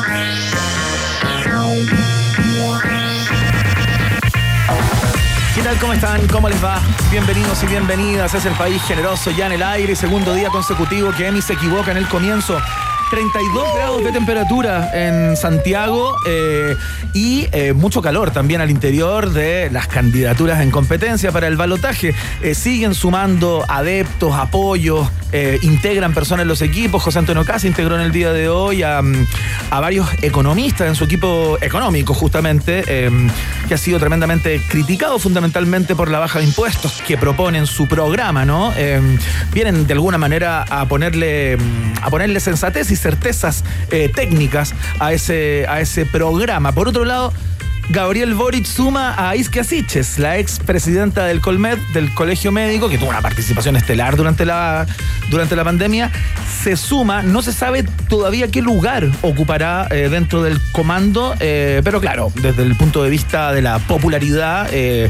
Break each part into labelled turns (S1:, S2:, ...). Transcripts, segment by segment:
S1: ¿Qué tal? ¿Cómo están? ¿Cómo les va? Bienvenidos y bienvenidas. Es el país generoso ya en el aire. Segundo día consecutivo que Emi se equivoca en el comienzo. 32 grados de temperatura en Santiago y mucho calor también al interior de las candidaturas en competencia para el balotaje. Siguen sumando adeptos, apoyos, integran personas en los equipos. José Antonio Caz integró en el día de hoy a varios economistas en su equipo económico, justamente, que ha sido tremendamente criticado fundamentalmente por la baja de impuestos que propone en su programa, ¿no? Vienen de alguna manera a ponerle sensatez y certezas técnicas a ese programa. Por otro lado, Gabriel Boric suma a Isquia Siches, la ex presidenta del Colmed, del Colegio Médico, que tuvo una participación estelar durante la pandemia. Se suma, no se sabe todavía qué lugar ocupará dentro del comando, pero claro, desde el punto de vista de la popularidad,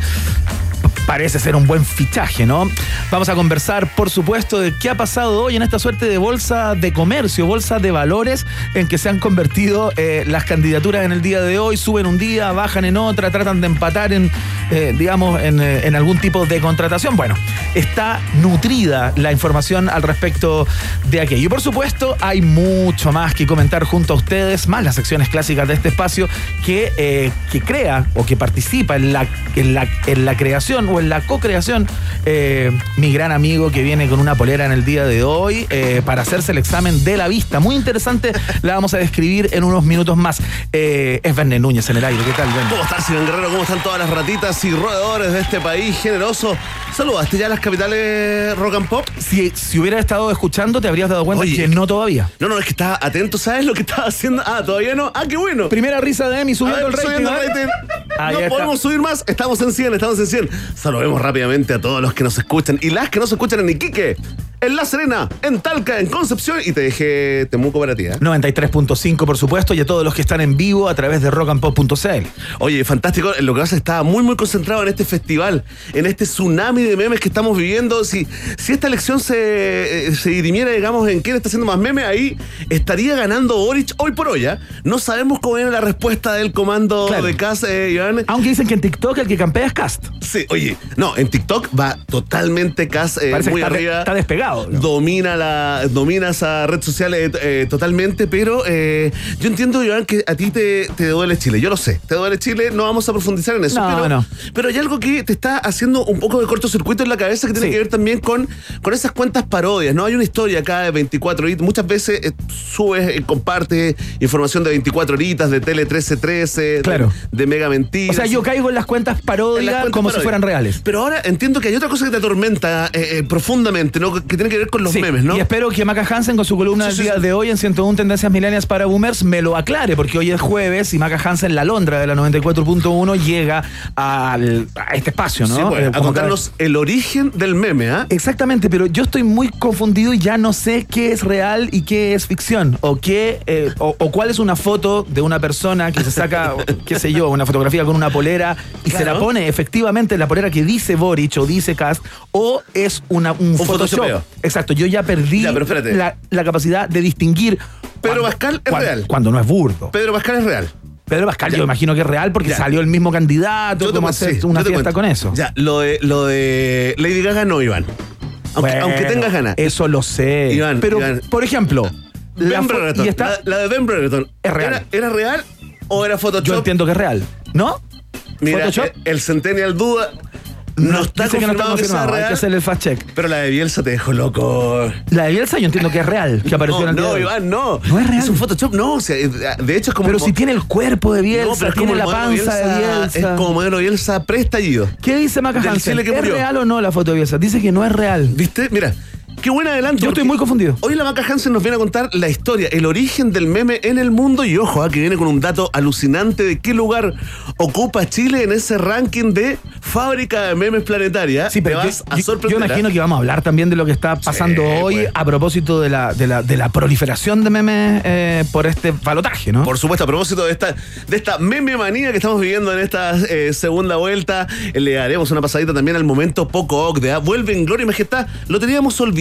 S1: parece ser un buen fichaje, ¿no? Vamos a conversar, por supuesto, de qué ha pasado hoy en esta suerte de bolsa de comercio, bolsa de valores, en que se han convertido las candidaturas en el día de hoy. Suben un día, bajan en otra, tratan de empatar en algún tipo de contratación. Bueno, está nutrida la información al respecto de aquello. Y por supuesto, hay mucho más que comentar junto a ustedes, más las secciones clásicas de este espacio que crea o que participa en la creación o en la co-creación, mi gran amigo que viene con una polera en el día de hoy para hacerse el examen de la vista. Muy interesante, la vamos a describir en unos minutos más. Es Verne Núñez en el aire. ¿Qué tal, Verne?
S2: ¿Cómo estás, Iván Guerrero? ¿Cómo están todas las ratitas y roedores de este país generoso? ¿Saludaste ya a las capitales rock and pop?
S1: Si hubieras estado escuchando, te habrías dado cuenta. Oye, que no todavía.
S2: No, es que estaba atento. ¿Sabes lo que estaba haciendo? ¿Todavía no? ¡Qué bueno!
S1: Primera risa de Emi subiendo el rating.
S2: No podemos subir más. Estamos en 100. Saludemos rápidamente a todos los que nos escuchan y las que nos escuchan en Iquique, en La Serena, en Talca, en Concepción, y te dejé Temuco para ti,
S1: 93.5, por supuesto, y a todos los que están en vivo a través de rockandpop.cl.
S2: Oye, fantástico, lo que pasa es que estaba muy concentrado en este festival, en este tsunami de memes que estamos viviendo. Si esta elección se dirimiera, digamos, en quién está haciendo más memes, ahí estaría ganando Boric hoy por hoy, No sabemos cómo viene la respuesta del comando de Cast, Iván.
S1: Aunque dicen que en TikTok el que campea es Cast.
S2: Sí, oye, no, en TikTok va totalmente Cast, muy arriba.
S1: Está despegado. ¿No?
S2: Domina esa red social totalmente, pero yo entiendo, Iván, que a ti te duele Chile. Yo lo sé, te duele Chile, no vamos a profundizar en eso. Pero hay algo que te está haciendo un poco de cortocircuito en la cabeza que tiene que ver también con esas cuentas parodias, ¿no? Hay una historia acá de 24 horitas. Muchas veces subes, compartes información de 24 horitas, de Tele 1313,
S1: claro,
S2: de Mega Mentiras.
S1: O sea, yo caigo en las cuentas parodias como si fueran reales.
S2: Pero ahora entiendo que hay otra cosa que te atormenta profundamente, ¿no? Que tiene que ver con los memes, ¿no?
S1: Y espero que Maca Hansen, con su columna del día de hoy en 101 Tendencias Millennials para Boomers, me lo aclare, porque hoy es jueves y Maca Hansen, la Londra de la 94.1, llega a este espacio, ¿no?
S2: Sí, pues, a contarnos el origen del meme,
S1: Exactamente, pero yo estoy muy confundido y ya no sé qué es real y qué es ficción, o cuál es una foto de una persona que se saca, qué sé yo, una fotografía con una polera y se la pone efectivamente la polera que dice Boric o dice Cast, o es un Photoshop. Exacto, yo ya perdí la capacidad de distinguir.
S2: Pedro Pascal es real.
S1: Cuando no es burdo.
S2: Pedro Pascal es real.
S1: Pedro Pascal, yo imagino que es real porque salió el mismo candidato. ¿Cómo hacer una fiesta con eso?
S2: Ya, lo de Lady Gaga no, Iván. Aunque tengas ganas.
S1: Eso lo sé.
S2: Iván,
S1: pero, por ejemplo,
S2: la de Ben Brereton.
S1: ¿Es real?
S2: ¿Era real o era Photoshop?
S1: Yo entiendo que es real. ¿No?
S2: Mira, el Centennial duda. No está confirmado que sea real.
S1: Hay que hacer el fact check.
S2: Pero la de Bielsa te dejó loco.
S1: La de Bielsa yo entiendo que es real, que apareció en el
S2: No, Iván, no.
S1: No es real.
S2: Es un Photoshop, no. O sea, de hecho es como...
S1: Pero si tiene el cuerpo de Bielsa, tiene la panza de Bielsa.
S2: Es como modelo Bielsa preestallido.
S1: ¿Qué dice Maca Hansen? ¿Es real o no la foto de Bielsa? Dice que no es real.
S2: ¿Viste? Mira. Qué buen adelanto.
S1: Yo estoy muy confundido.
S2: Hoy la Maca Hansen nos viene a contar la historia, el origen del meme en el mundo y ojo, que viene con un dato alucinante de qué lugar ocupa Chile en ese ranking de fábrica de memes planetaria.
S1: Sí, pero
S2: te vas a sorprender.
S1: Yo imagino que vamos a hablar también de lo que está pasando hoy a propósito de la proliferación de memes por este balotaje, ¿no?
S2: Por supuesto, a propósito de esta meme manía que estamos viviendo en esta segunda vuelta, le daremos una pasadita también al momento poco OCDE. Vuelve en gloria y majestad. Lo teníamos olvidado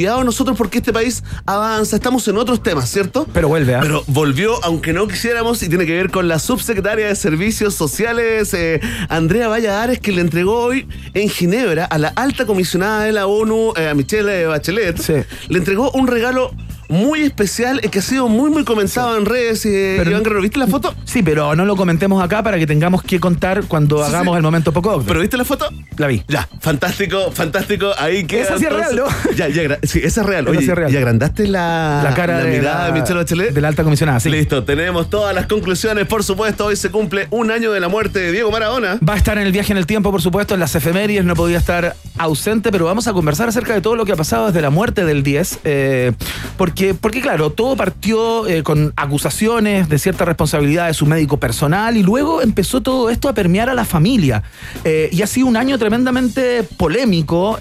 S2: obligados nosotros porque este país avanza, estamos en otros temas, ¿cierto?
S1: Pero vuelve, ¿eh?
S2: Pero volvió, aunque no quisiéramos, y tiene que ver con la subsecretaria de Servicios Sociales, Andrea Valladares, que le entregó hoy en Ginebra a la alta comisionada de la ONU, a Michelle Bachelet, sí. Le entregó un regalo muy especial, que ha sido muy comentado en redes. Iván Guerrero, ¿viste la foto?
S1: Sí, pero no lo comentemos acá para que tengamos que contar cuando hagamos el momento poco.
S2: ¿Pero viste la foto?
S1: La vi.
S2: Ya, fantástico. Ahí queda.
S1: Esa sí es real, ¿no?
S2: Sí, esa es real. Oye, ¿y agrandaste la
S1: cara de
S2: mirada de Michelle Bachelet?
S1: De la alta comisionada, sí.
S2: Listo, tenemos todas las conclusiones, por supuesto. Hoy se cumple un año de la muerte de Diego Maradona.
S1: Va a estar en el viaje en el tiempo, por supuesto, en las efemérides, no podía estar ausente, pero vamos a conversar acerca de todo lo que ha pasado desde la muerte del 10, porque claro, todo partió con acusaciones de cierta responsabilidad de su médico personal y luego empezó todo esto a permear a la familia. Y ha sido un año tremendamente polémico,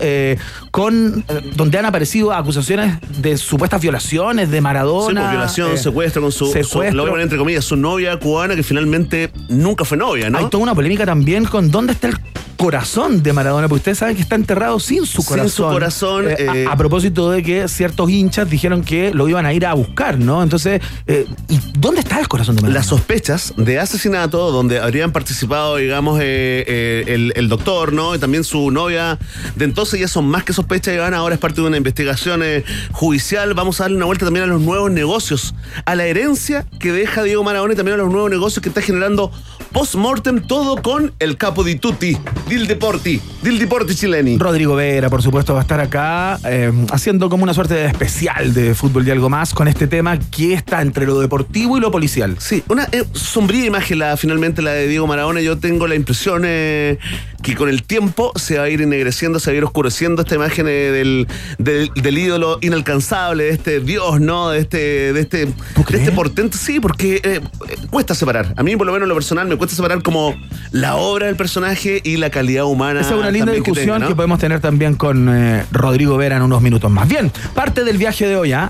S1: donde han aparecido acusaciones de supuestas violaciones de Maradona.
S2: Sí, violación, secuestro con su lo voy a poner entre comillas, su novia cubana, que finalmente nunca fue novia, ¿no?
S1: Hay toda una polémica también con dónde está el corazón de Maradona, porque ustedes saben que está enterrado sin su corazón.
S2: Sin su corazón.
S1: A propósito de que ciertos hinchas dijeron que lo iban a ir a buscar, ¿no? Entonces, ¿y dónde está el corazón de Maradona?
S2: Las sospechas de asesinato, donde habrían participado, digamos, el doctor, ¿no? Y también su novia de entonces, ya son más que sospechas, Iván. Ahora es parte de una investigación judicial. Vamos a darle una vuelta también a los nuevos negocios, a la herencia que deja Diego Maradona y también a los nuevos negocios que está generando post-mortem, todo con el capo di tutti, del deporti chileni.
S1: Rodrigo Vera, por supuesto, va a estar acá haciendo como una suerte de especial de fútbol y algo más con este tema que está entre lo deportivo y lo policial.
S2: Sí, una sombría imagen finalmente la de Diego Maradona. Yo tengo la impresión que con el tiempo se va a ir ennegreciendo, se va a ir oscureciendo esta imagen del ídolo inalcanzable, de este dios, ¿no? De este portento. Sí, porque cuesta separar. A mí, por lo menos en lo personal, me cuesta separar como la obra del personaje y la calidad humana.
S1: Esa es una linda discusión que podemos tener también con Rodrigo Vera en unos minutos más. Bien, parte del viaje de hoy,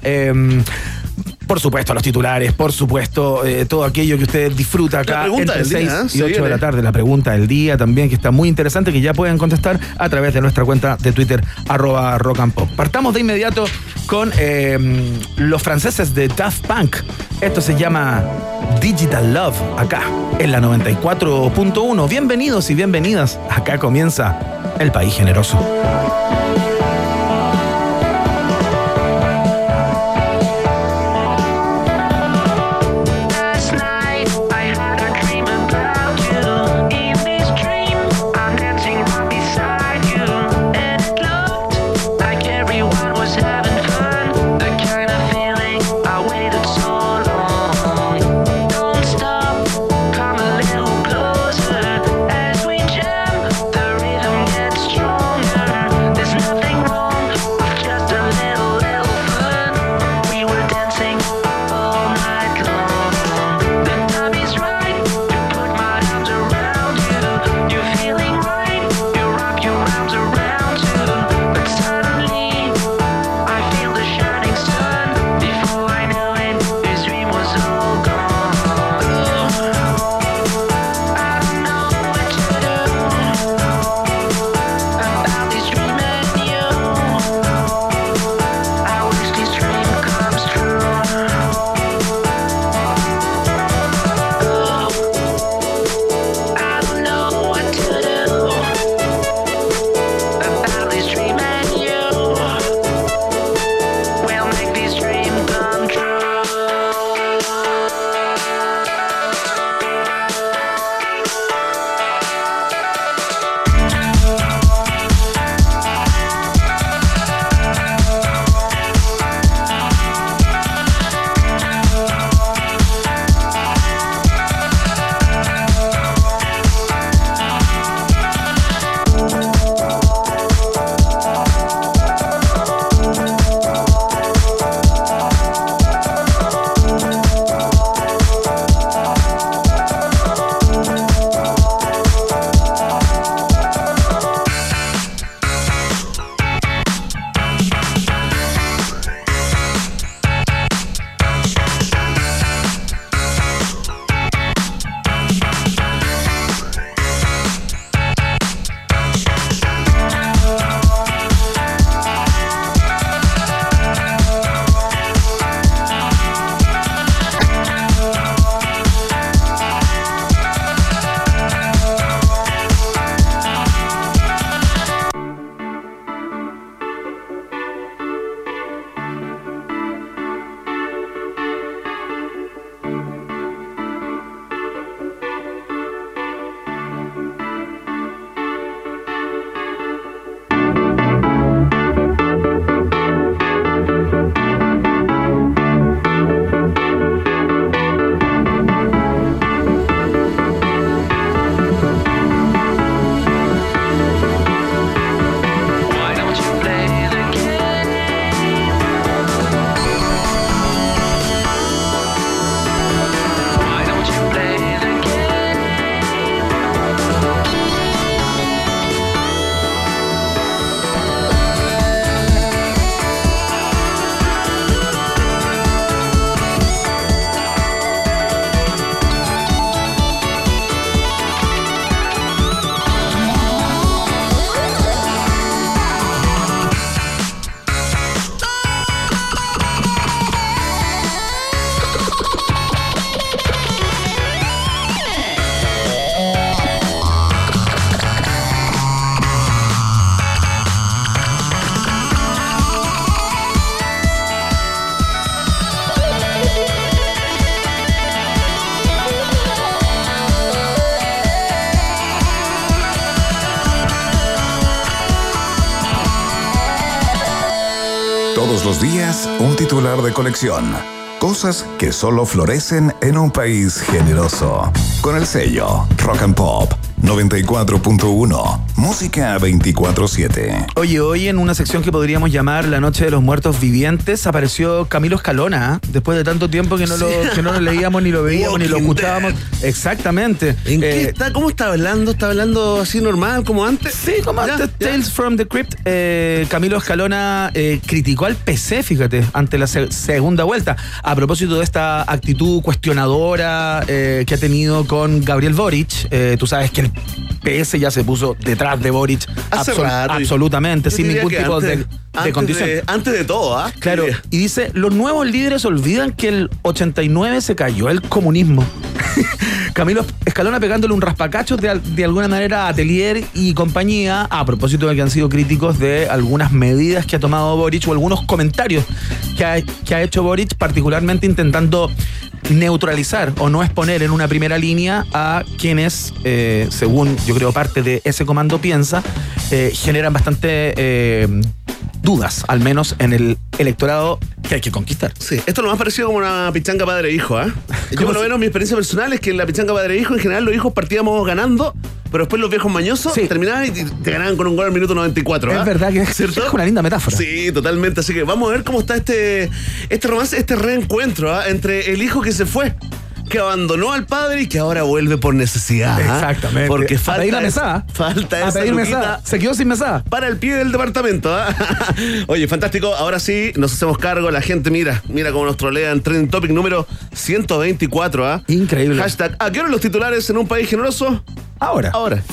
S1: por supuesto, los titulares, por supuesto, todo aquello que usted disfruta acá entre 6 y 8 de la tarde. La pregunta del día también, que está muy interesante, que ya pueden contestar a través de nuestra cuenta de Twitter, @rockandpop. Partamos de inmediato con los franceses de Daft Punk. Esto se llama Digital Love, acá en la 94.1. Bienvenidos y bienvenidas. Acá comienza El País Generoso.
S3: There's nothing Eras un titular de colección. Cosas que solo florecen en un país generoso. Con el sello Rock and Pop 94.1, música 24/7.
S1: Oye, hoy en una sección que podríamos llamar La Noche de los Muertos Vivientes apareció Camilo Escalona, después de tanto tiempo que no lo leíamos, ni lo veíamos, ni lo escuchábamos. Exactamente.
S2: ¿En qué está? ¿Cómo está hablando? ¿Está hablando así normal, como antes?
S1: Sí, como antes. Tales from the Crypt. Camilo Escalona criticó al PC, fíjate, ante la segunda vuelta, a propósito de esta actitud cuestionadora que ha tenido con Gabriel Boric. Tú sabes que el PS ya se puso detrás de Boric absolutamente, sin ningún tipo de condición.
S2: Antes de todo, ¿ah?
S1: Claro, y dice, los nuevos líderes olvidan que el 89 se cayó el comunismo. Camilo Escalona pegándole un raspacachos de alguna manera a Atelier y compañía, a propósito de que han sido críticos de algunas medidas que ha tomado Boric o algunos comentarios que ha hecho Boric, particularmente intentando neutralizar o no exponer en una primera línea a quienes, según yo creo parte de ese comando piensa, generan bastante dudas, al menos en el electorado que hay que conquistar.
S2: Sí, esto es lo más parecido como una pichanga padre-hijo, ¿ah? Yo por lo menos mi experiencia personal es que en la pichanga padre-hijo en general los hijos partíamos ganando, pero después los viejos mañosos terminaban y te ganaban con un gol al minuto 94.
S1: Es verdad que es una linda metáfora.
S2: Sí, totalmente. Así que vamos a ver cómo está este romance, este reencuentro entre el hijo que se fue, que abandonó al padre y que ahora vuelve por necesidad.
S1: Exactamente.
S2: Porque
S1: a pedir la mesada.
S2: Falta esa
S1: pedir mesada. Se quedó sin mesada.
S2: Para el pie del departamento. Oye, fantástico. Ahora sí, nos hacemos cargo. La gente mira cómo nos trolea en Trending Topic número 124.
S1: Increíble.
S2: Hashtag, ¿a qué hora los titulares en un país generoso?
S1: Ahora.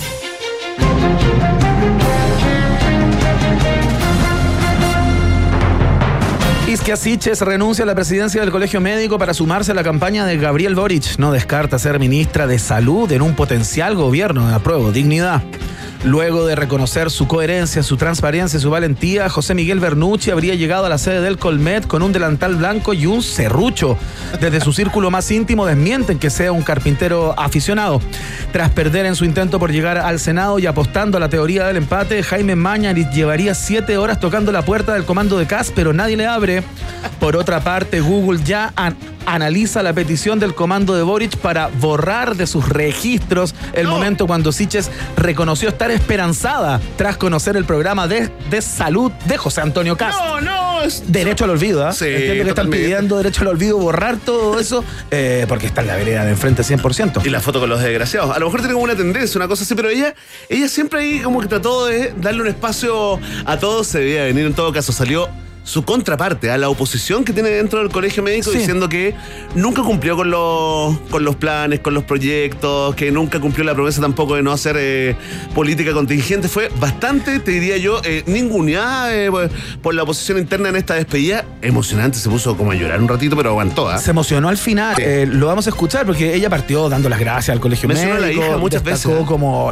S1: Isquia Siches renuncia a la presidencia del Colegio Médico para sumarse a la campaña de Gabriel Boric. No descarta ser ministra de Salud en un potencial gobierno de apruebo dignidad. Luego de reconocer su coherencia, su transparencia y su valentía, José Miguel Bernucci habría llegado a la sede del Colmet con un delantal blanco y un serrucho. Desde su círculo más íntimo desmienten que sea un carpintero aficionado. Tras perder en su intento por llegar al Senado y apostando a la teoría del empate, Jaime Mañalich llevaría 7 horas tocando la puerta del comando de CAS, pero nadie le abre. Por otra parte, Google ya analiza la petición del comando de Boric para borrar de sus registros el momento cuando Siches reconoció estar esperanzada tras conocer el programa de salud de José Antonio Cast. Derecho al olvido, ¿eh?
S2: Sí,
S1: entiendo que están pidiendo derecho al olvido, borrar todo eso, porque está en la vereda de enfrente 100%.
S2: Y la foto con los desgraciados. A lo mejor tiene como una tendencia, una cosa así, pero ella siempre ahí como que trató de darle un espacio a todos. Se debía venir, en todo caso salió su contraparte, a la oposición que tiene dentro del Colegio Médico, diciendo que nunca cumplió con los planes, con los proyectos, que nunca cumplió la promesa tampoco de no hacer política contingente. Fue bastante, te diría yo, ninguneada por la oposición interna en esta despedida. Emocionante, se puso como a llorar un ratito, pero aguantó.
S1: Se emocionó al final. Lo vamos a escuchar porque ella partió dando las gracias al Colegio Médico.
S2: Mencionó a la hija muchas veces.
S1: Como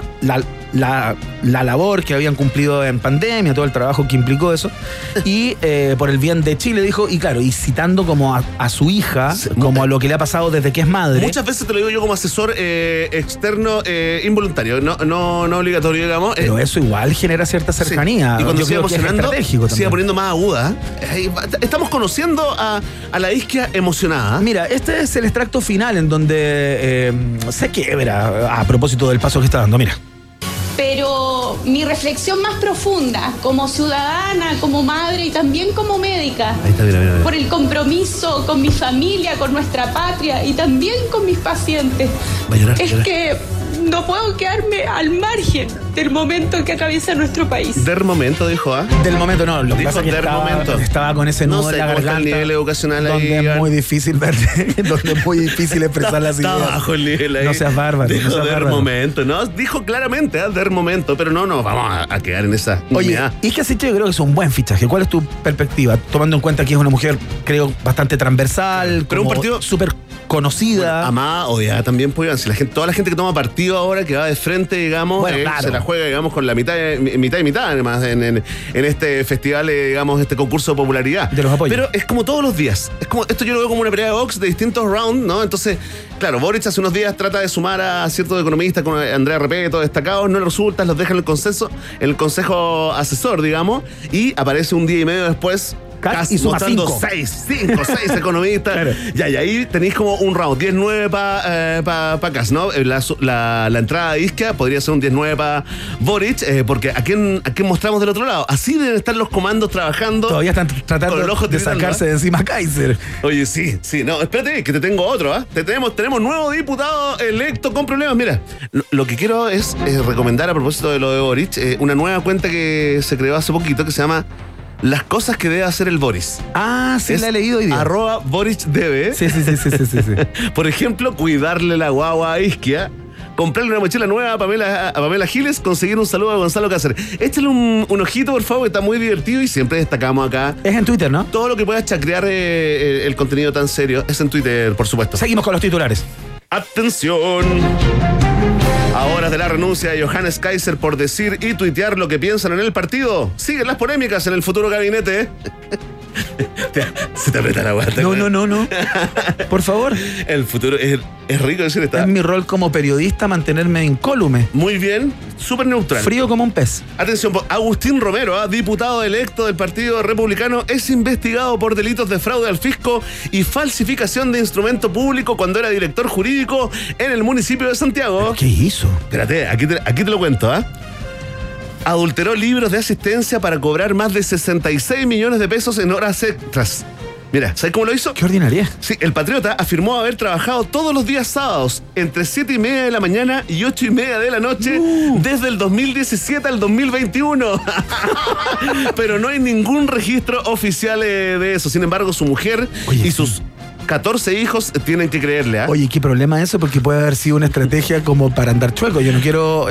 S1: la labor que habían cumplido en pandemia, todo el trabajo que implicó eso. Y por el bien de Chile, dijo, y claro, y citando como a su hija, como a lo que le ha pasado desde que es madre.
S2: Muchas veces te lo digo yo como asesor externo involuntario, no obligatorio, digamos.
S1: Pero eso igual genera cierta cercanía.
S2: Sí. Y cuando sigue emocionando, sigue poniendo más aguda. Estamos conociendo a la Isquia emocionada.
S1: Mira, este es el extracto final en donde se quiebra a propósito del paso que está dando. Mira.
S4: Pero mi reflexión más profunda, como ciudadana, como madre y también como médica,
S2: mira.
S4: Por el compromiso con mi familia, con nuestra patria y también con mis pacientes, que no puedo quedarme al margen del momento que atraviesa nuestro país.
S2: Del momento, dijo, ¿ah?
S1: Del momento no, lo que pasa es que estaba con ese nudo en la garganta.
S2: El nivel educacional
S1: donde
S2: ahí,
S1: es muy difícil verte, donde es muy difícil expresar las ideas.
S2: Está bajo el nivel ahí.
S1: No seas bárbaro.
S2: Dijo del momento, ¿no? Dijo claramente, del momento, pero no nos vamos a quedar en esa unidad.
S1: Oye, Isquia Siches yo creo que es un buen fichaje. ¿Cuál es tu perspectiva? Tomando en cuenta que es una mujer, creo, bastante transversal, pero un partido súper conocida.
S2: Bueno, amada, odiada también, pues, si toda la gente que toma partido ahora, que va de frente, digamos, claro, se la juega, digamos, con la mitad y mitad, además, en este festival, digamos, este concurso de popularidad.
S1: De los apoyos.
S2: Pero es como todos los días. Es como, esto yo lo veo como una pelea de box de distintos rounds, ¿no? Entonces, claro, Boric hace unos días trata de sumar a ciertos economistas con Andrea Repeto, destacados, no le resulta, los deja en el consejo asesor, digamos, y aparece un día y medio después
S1: Kast y suma 5.
S2: 6 economistas. Claro. Ya, y ahí tenéis como un round. 10-9 para Kast, ¿no? La entrada de Isquia podría ser un 10-9 para Boric, porque ¿a quién mostramos del otro lado? Así deben estar los comandos trabajando.
S1: Todavía están tratando de sacarse de encima a Kaiser.
S2: Oye, sí. No, espérate, que te tengo otro, ¿ah? Tenemos nuevo diputado electo con problemas. Mira, lo que quiero es recomendar a propósito de lo de Boric, una nueva cuenta que se creó hace poquito que se llama Las cosas que debe hacer el Boris.
S1: Ah, sí, la he leído hoy día.
S2: @BoricDebe.
S1: Sí.
S2: Por ejemplo, cuidarle la guagua a Isquia, comprarle una mochila nueva a Pamela Giles, conseguir un saludo a Gonzalo Cáceres. Échale un ojito, por favor, que está muy divertido y siempre destacamos acá.
S1: Es en Twitter, ¿no?
S2: Todo lo que pueda chacrear el contenido tan serio es en Twitter, por supuesto.
S1: Seguimos con los titulares.
S2: ¡Atención! A horas de la renuncia de Johannes Kaiser por decir y tuitear lo que piensan en el partido, siguen las polémicas en el futuro gabinete. Se te aprieta la guata.
S1: No. Por favor.
S2: El futuro es rico decir esta.
S1: Es mi rol como periodista mantenerme incólume.
S2: Muy bien, súper neutral.
S1: Frío como un pez.
S2: Atención, Agustín Romero, diputado electo del Partido Republicano, es investigado por delitos de fraude al fisco y falsificación de instrumento público cuando era director jurídico en el municipio de Santiago.
S1: ¿Qué hizo?
S2: Espérate, aquí te lo cuento, ¿ah? Adulteró libros de asistencia para cobrar más de 66 millones de pesos en horas extras. Mira, ¿sabes cómo lo hizo?
S1: ¡Qué ordinaria!
S2: Sí, el patriota afirmó haber trabajado todos los días sábados entre 7:30 de la mañana y 8:30 de la noche desde el 2017 al 2021. Pero no hay ningún registro oficial de eso. Sin embargo, su mujer y sus 14 hijos tienen que creerle, ¿ah?
S1: Oye, ¿qué problema es eso? Porque puede haber sido una estrategia como para andar chueco. Yo no quiero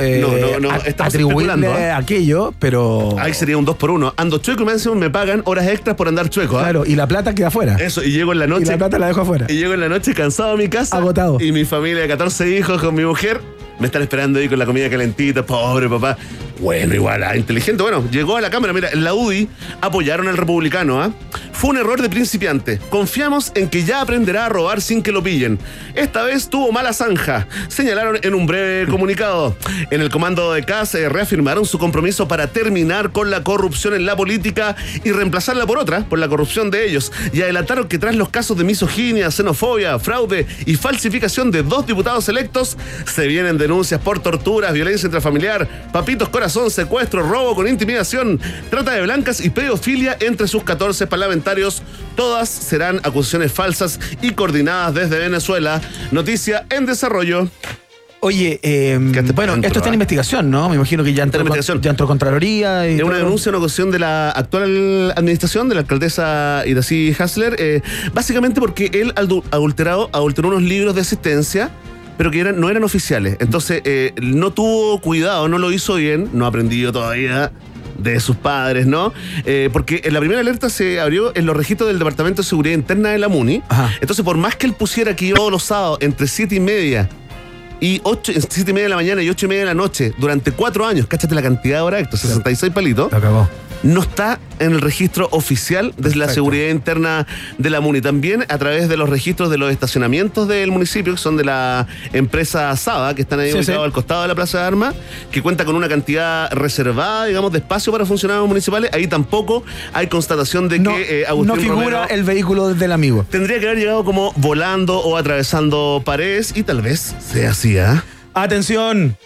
S1: atribuirle aquello, pero...
S2: Ahí sería un 2x1. Ando chueco y me pagan horas extras por andar chueco, ¿ah?
S1: Claro, y la plata queda afuera.
S2: Eso, y llego en la noche...
S1: Y la plata la dejo afuera.
S2: Y llego en la noche cansado a mi casa.
S1: Agotado.
S2: Y mi familia de 14 hijos con mi mujer me están esperando ahí con la comida calentita. Pobre papá. Bueno, igual, inteligente. Bueno, llegó a la Cámara. Mira, en la UDI apoyaron al republicano, ¿ah? Fue un error de principiante. Confiamos en que ya aprenderá a robar sin que lo pillen. Esta vez tuvo mala zanja, señalaron en un breve comunicado. En el comando de CAS reafirmaron su compromiso para terminar con la corrupción en la política y reemplazarla por otra, por la corrupción de ellos. Y adelantaron que tras los casos de misoginia, xenofobia, fraude y falsificación de 2 diputados electos, se vienen denuncias por torturas, violencia intrafamiliar, papitos corazón, secuestro, robo con intimidación, trata de blancas y pedofilia entre sus 14 parlamentarios. Todas serán acusaciones falsas y coordinadas desde Venezuela. Noticia en desarrollo.
S1: Oye, bueno, esto está en investigación, ¿no? Me imagino que ya entró Contraloría.
S2: Es una denuncia, una acusación de la actual administración, de la alcaldesa Iracy Hasler, básicamente porque él adulteró unos libros de asistencia, pero que no eran oficiales. Entonces, no tuvo cuidado, no lo hizo bien, no ha aprendido todavía de sus padres, ¿no? Porque en la primera alerta se abrió en los registros del Departamento de Seguridad Interna de la MUNI. Ajá. Entonces, por más que él pusiera que todos los sábados entre 7:30 y 7:30 de la mañana y 8:30 de la noche durante 4 años, cáchate la cantidad de horas extra, 66 palitos.
S1: Lo acabó.
S2: No está en el registro oficial de la seguridad interna de la MUNI. También a través de los registros de los estacionamientos del municipio, que son de la empresa Saba, que están ahí ubicados al costado de la Plaza de Armas, que cuenta con una cantidad reservada, digamos, de espacio para funcionarios municipales. Ahí tampoco hay constatación de que Agustín
S1: no figura
S2: Romero
S1: el vehículo del amigo.
S2: Tendría que haber llegado como volando o atravesando paredes, y tal vez sea así, ¿ah?
S1: ¡Atención!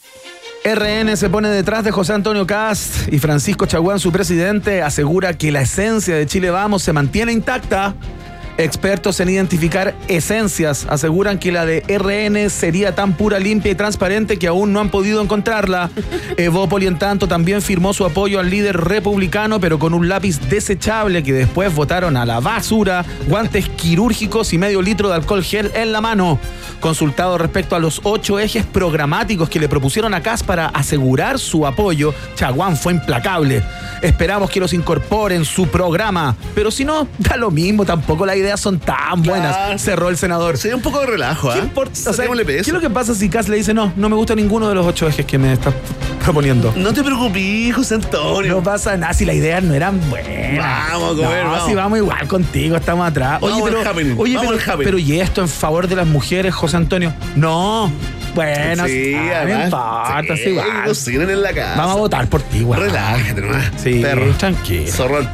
S1: RN se pone detrás de José Antonio Kast y Francisco Chaguán, su presidente, asegura que la esencia de Chile Vamos se mantiene intacta. Expertos en identificar esencias aseguran que la de RN sería tan pura, limpia y transparente que aún no han podido encontrarla. Evópoli, en tanto, también firmó su apoyo al líder republicano, pero con un lápiz desechable que después botaron a la basura, guantes quirúrgicos y medio litro de alcohol gel en la mano. Consultado respecto a los 8 ejes programáticos que le propusieron a Kast para asegurar su apoyo, Chaguán fue implacable. Esperamos que los incorpore en su programa, pero si no, da lo mismo, tampoco la idea son tan buenas, cerró el senador.
S2: Sería un poco de relajo, ¿eh?
S1: O sea, ¿qué es lo que pasa si Kast le dice no me gusta ninguno de los 8 ejes que me estás proponiendo?
S2: No te preocupes, José Antonio.
S1: No pasa nada, si las ideas no eran buenas.
S2: Vamos a comer, vamos.
S1: Si vamos igual contigo, estamos atrás. Pero ¿y esto en favor de las mujeres, José Antonio? No. Bueno,
S2: sí,
S1: no importa, sí, igual.
S2: Cocinen en la casa.
S1: Vamos a votar por ti, güey.
S2: Relájate nomás.
S1: Sí,
S2: perro.
S1: Tranquilo.
S2: Zorrón.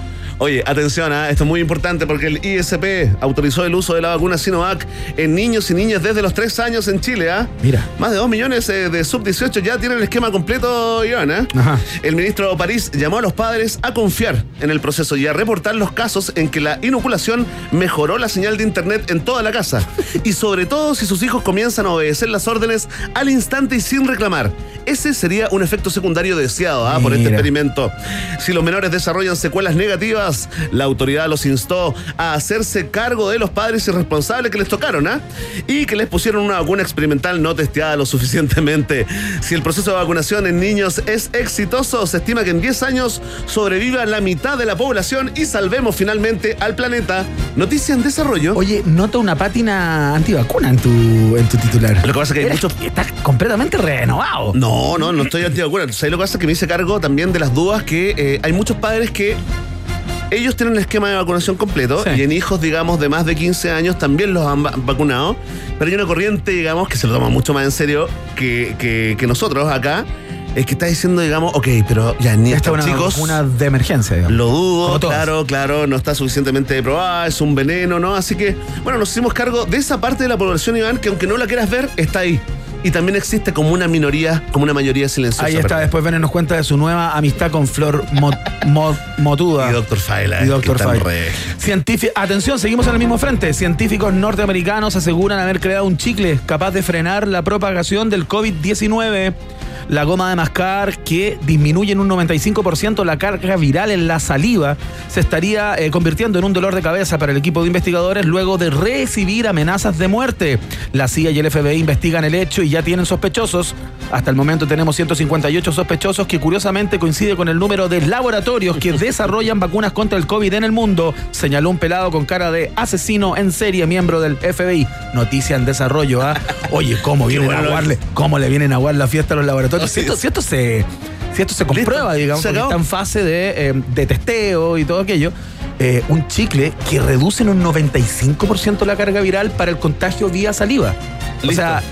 S2: Oye, atención, esto es muy importante porque el ISP autorizó el uso de la vacuna Sinovac en niños y niñas desde los 3 años en Chile.
S1: Mira.
S2: Más de 2 millones de sub-18 ya tienen el esquema completo, Iván.
S1: Ajá.
S2: El ministro París llamó a los padres a confiar en el proceso y a reportar los casos en que la inoculación mejoró la señal de internet en toda la casa. Y sobre todo si sus hijos comienzan a obedecer las órdenes al instante y sin reclamar. Ese sería un efecto secundario deseado por este experimento. Si los menores desarrollan secuelas negativas, la autoridad los instó a hacerse cargo de los padres irresponsables que les tocaron, y que les pusieron una vacuna experimental no testeada lo suficientemente. Si el proceso de vacunación en niños es exitoso, se estima que en 10 años sobreviva la mitad de la población y salvemos finalmente al planeta. Noticia en desarrollo.
S1: Oye, noto una pátina antivacuna en tu titular.
S2: Lo que pasa es que hay muchos...
S1: Estás completamente renovado.
S2: No estoy antivacuna. ¿Sabes lo que pasa? Es que me hice cargo también de las dudas que hay muchos padres que ellos tienen el esquema de vacunación completo, sí, y en hijos, digamos, de más de 15 años también los han vacunado, pero hay una corriente, digamos, que se lo toma mucho más en serio que nosotros acá, es que está diciendo, digamos, ok, pero ya ni estos chicos...
S1: Una de emergencia, digamos.
S2: Lo dudo, claro, no está suficientemente probada, es un veneno, ¿no? Así que, bueno, nos hicimos cargo de esa parte de la población, Iván, que aunque no la quieras ver, está ahí. Y también existe como una minoría, como una mayoría silenciosa.
S1: Ahí está, después Vene nos cuenta de su nueva amistad con Flor Motuda.
S2: Y Dr. Faila.
S1: Atención, seguimos en el mismo frente. Científicos norteamericanos aseguran haber creado un chicle capaz de frenar la propagación del COVID-19. La goma de mascar, que disminuye en un 95% la carga viral en la saliva, se estaría convirtiendo en un dolor de cabeza para el equipo de investigadores luego de recibir amenazas de muerte. La CIA y el FBI investigan el hecho y ya tienen sospechosos. Hasta el momento tenemos 158 sospechosos, que curiosamente coincide con el número de laboratorios que desarrollan vacunas contra el COVID en el mundo, señaló un pelado con cara de asesino en serie, miembro del FBI. Noticia en desarrollo, Oye, ¿cómo le vienen a aguar la fiesta a los laboratorios? Si esto se comprueba, digamos, porque está en fase de testeo y todo aquello, un chicle que reduce en un 95% la carga viral para el contagio vía saliva.
S2: Listo.
S1: O sea,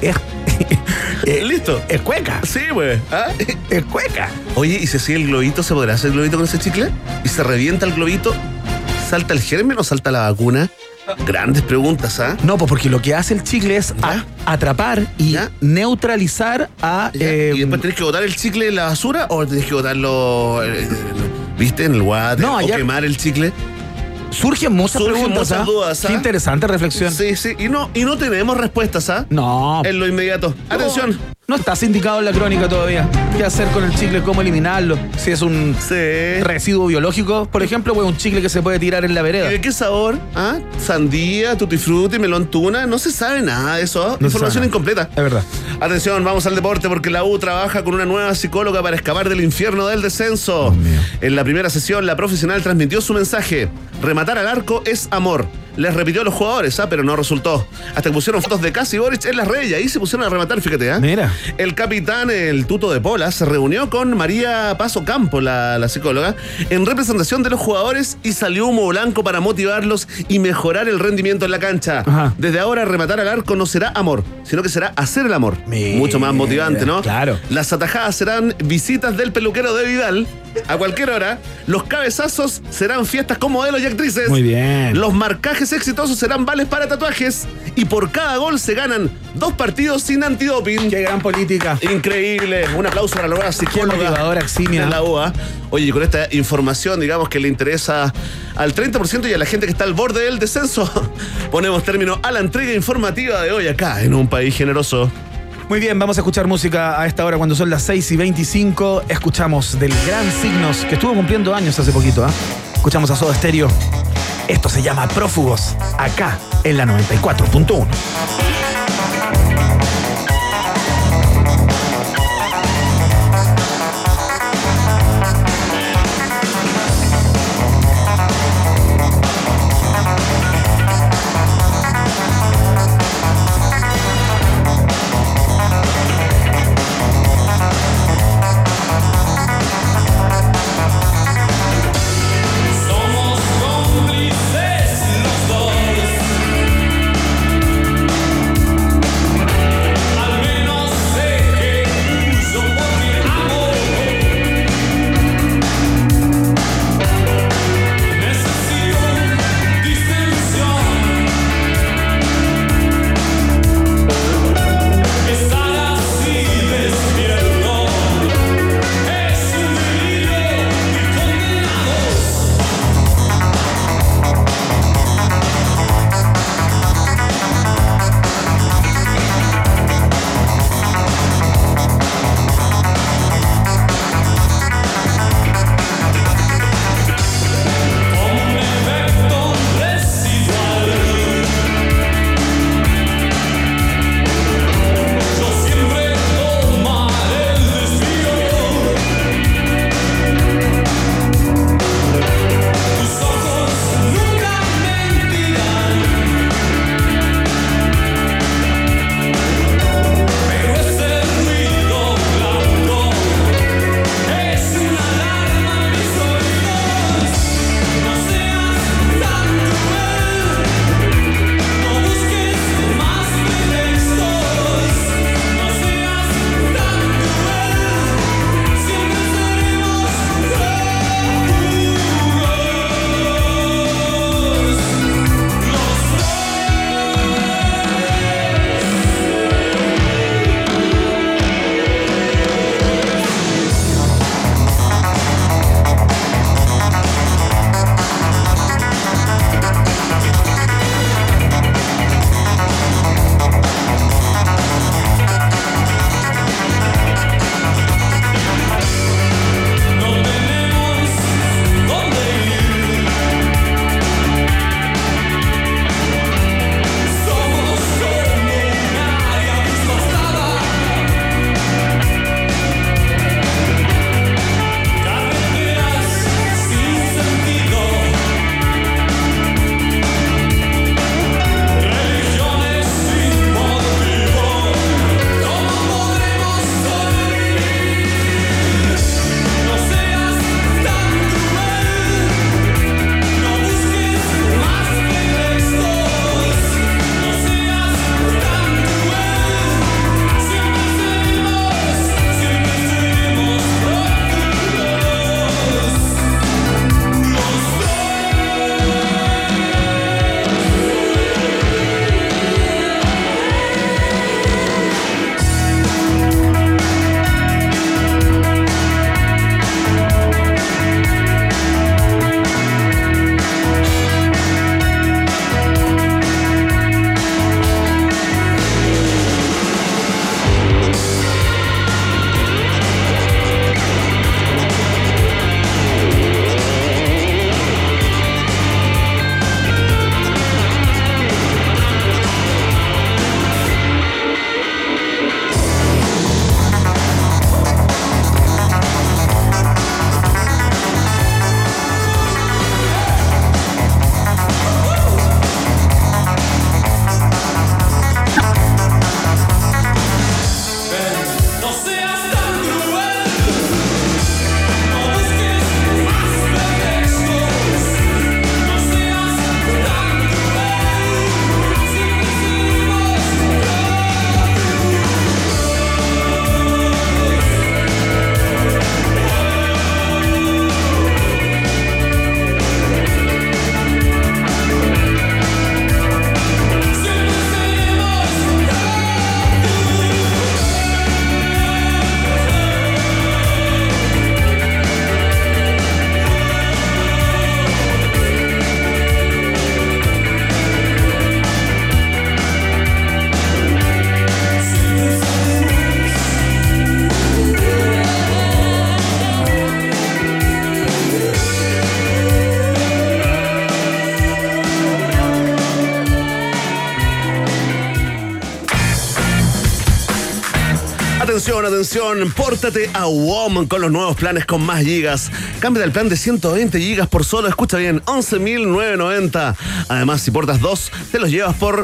S2: listo.
S1: Es cueca.
S2: Sí, güey.
S1: Es cueca.
S2: Oye, ¿y si así el globito, se podrá hacer el globito con ese chicle? ¿Y se revienta el globito? ¿Salta el germen o salta la vacuna? Grandes preguntas,
S1: No, pues porque lo que hace el chicle es atrapar y neutralizar a...
S2: ¿Y después tenés que botar el chicle en la basura o tenés que botarlo, viste, en el water o quemar el chicle?
S1: Surgen muchas preguntas,
S2: muchas dudas,
S1: Qué interesante reflexión.
S2: Sí, y no tenemos respuestas,
S1: No.
S2: En lo inmediato. Atención.
S1: No está indicado en la crónica todavía. ¿Qué hacer con el chicle? ¿Cómo eliminarlo? Si es un residuo biológico, por ejemplo, o un chicle que se puede tirar en la vereda.
S2: ¿Y de qué sabor? Sandía, tutti frutti, melón tuna. No se sabe nada de eso. Información incompleta.
S1: Es verdad.
S2: Atención, vamos al deporte porque la U trabaja con una nueva psicóloga para escapar del infierno del descenso. En la primera sesión, la profesional transmitió su mensaje. Rematar al arco es amor. Les repitió a los jugadores, pero no resultó. Hasta que pusieron fotos de Casi y Boric en las redes y ahí se pusieron a rematar, fíjate.
S1: Mira.
S2: El capitán, el tuto de Pola, se reunió con María Paso Campo, la psicóloga, en representación de los jugadores y salió humo blanco para motivarlos y mejorar el rendimiento en la cancha.
S1: Ajá.
S2: Desde ahora, rematar al arco no será amor, sino que será hacer el amor. Mucho más motivante, ¿no?
S1: Claro.
S2: Las atajadas serán visitas del peluquero de Vidal a cualquier hora. Los cabezazos serán fiestas con modelos y actrices.
S1: Muy bien.
S2: Los marcajes exitosos serán vales para tatuajes. Y por cada gol se ganan 2 partidos sin antidoping.
S1: Qué gran política.
S2: Increíble. Un aplauso para la nueva psicóloga.
S1: Qué motivadora, eximia.
S2: De la UA. Oye, con esta información, digamos, que le interesa al 30% y a la gente que está al borde del descenso, ponemos término a la entrega informativa de hoy acá en Un País Generoso.
S1: Muy bien, vamos a escuchar música a esta hora cuando son las 6:25. Escuchamos del gran Signos, que estuvo cumpliendo años hace poquito. Escuchamos a Soda Stereo. Esto se llama Prófugos, acá en la 94.1.
S2: Atención, atención, pórtate a WOM con los nuevos planes con más gigas. Cambia del plan de 120 gigas por solo, escucha bien, 11.990. Además, si portas 2, te los llevas por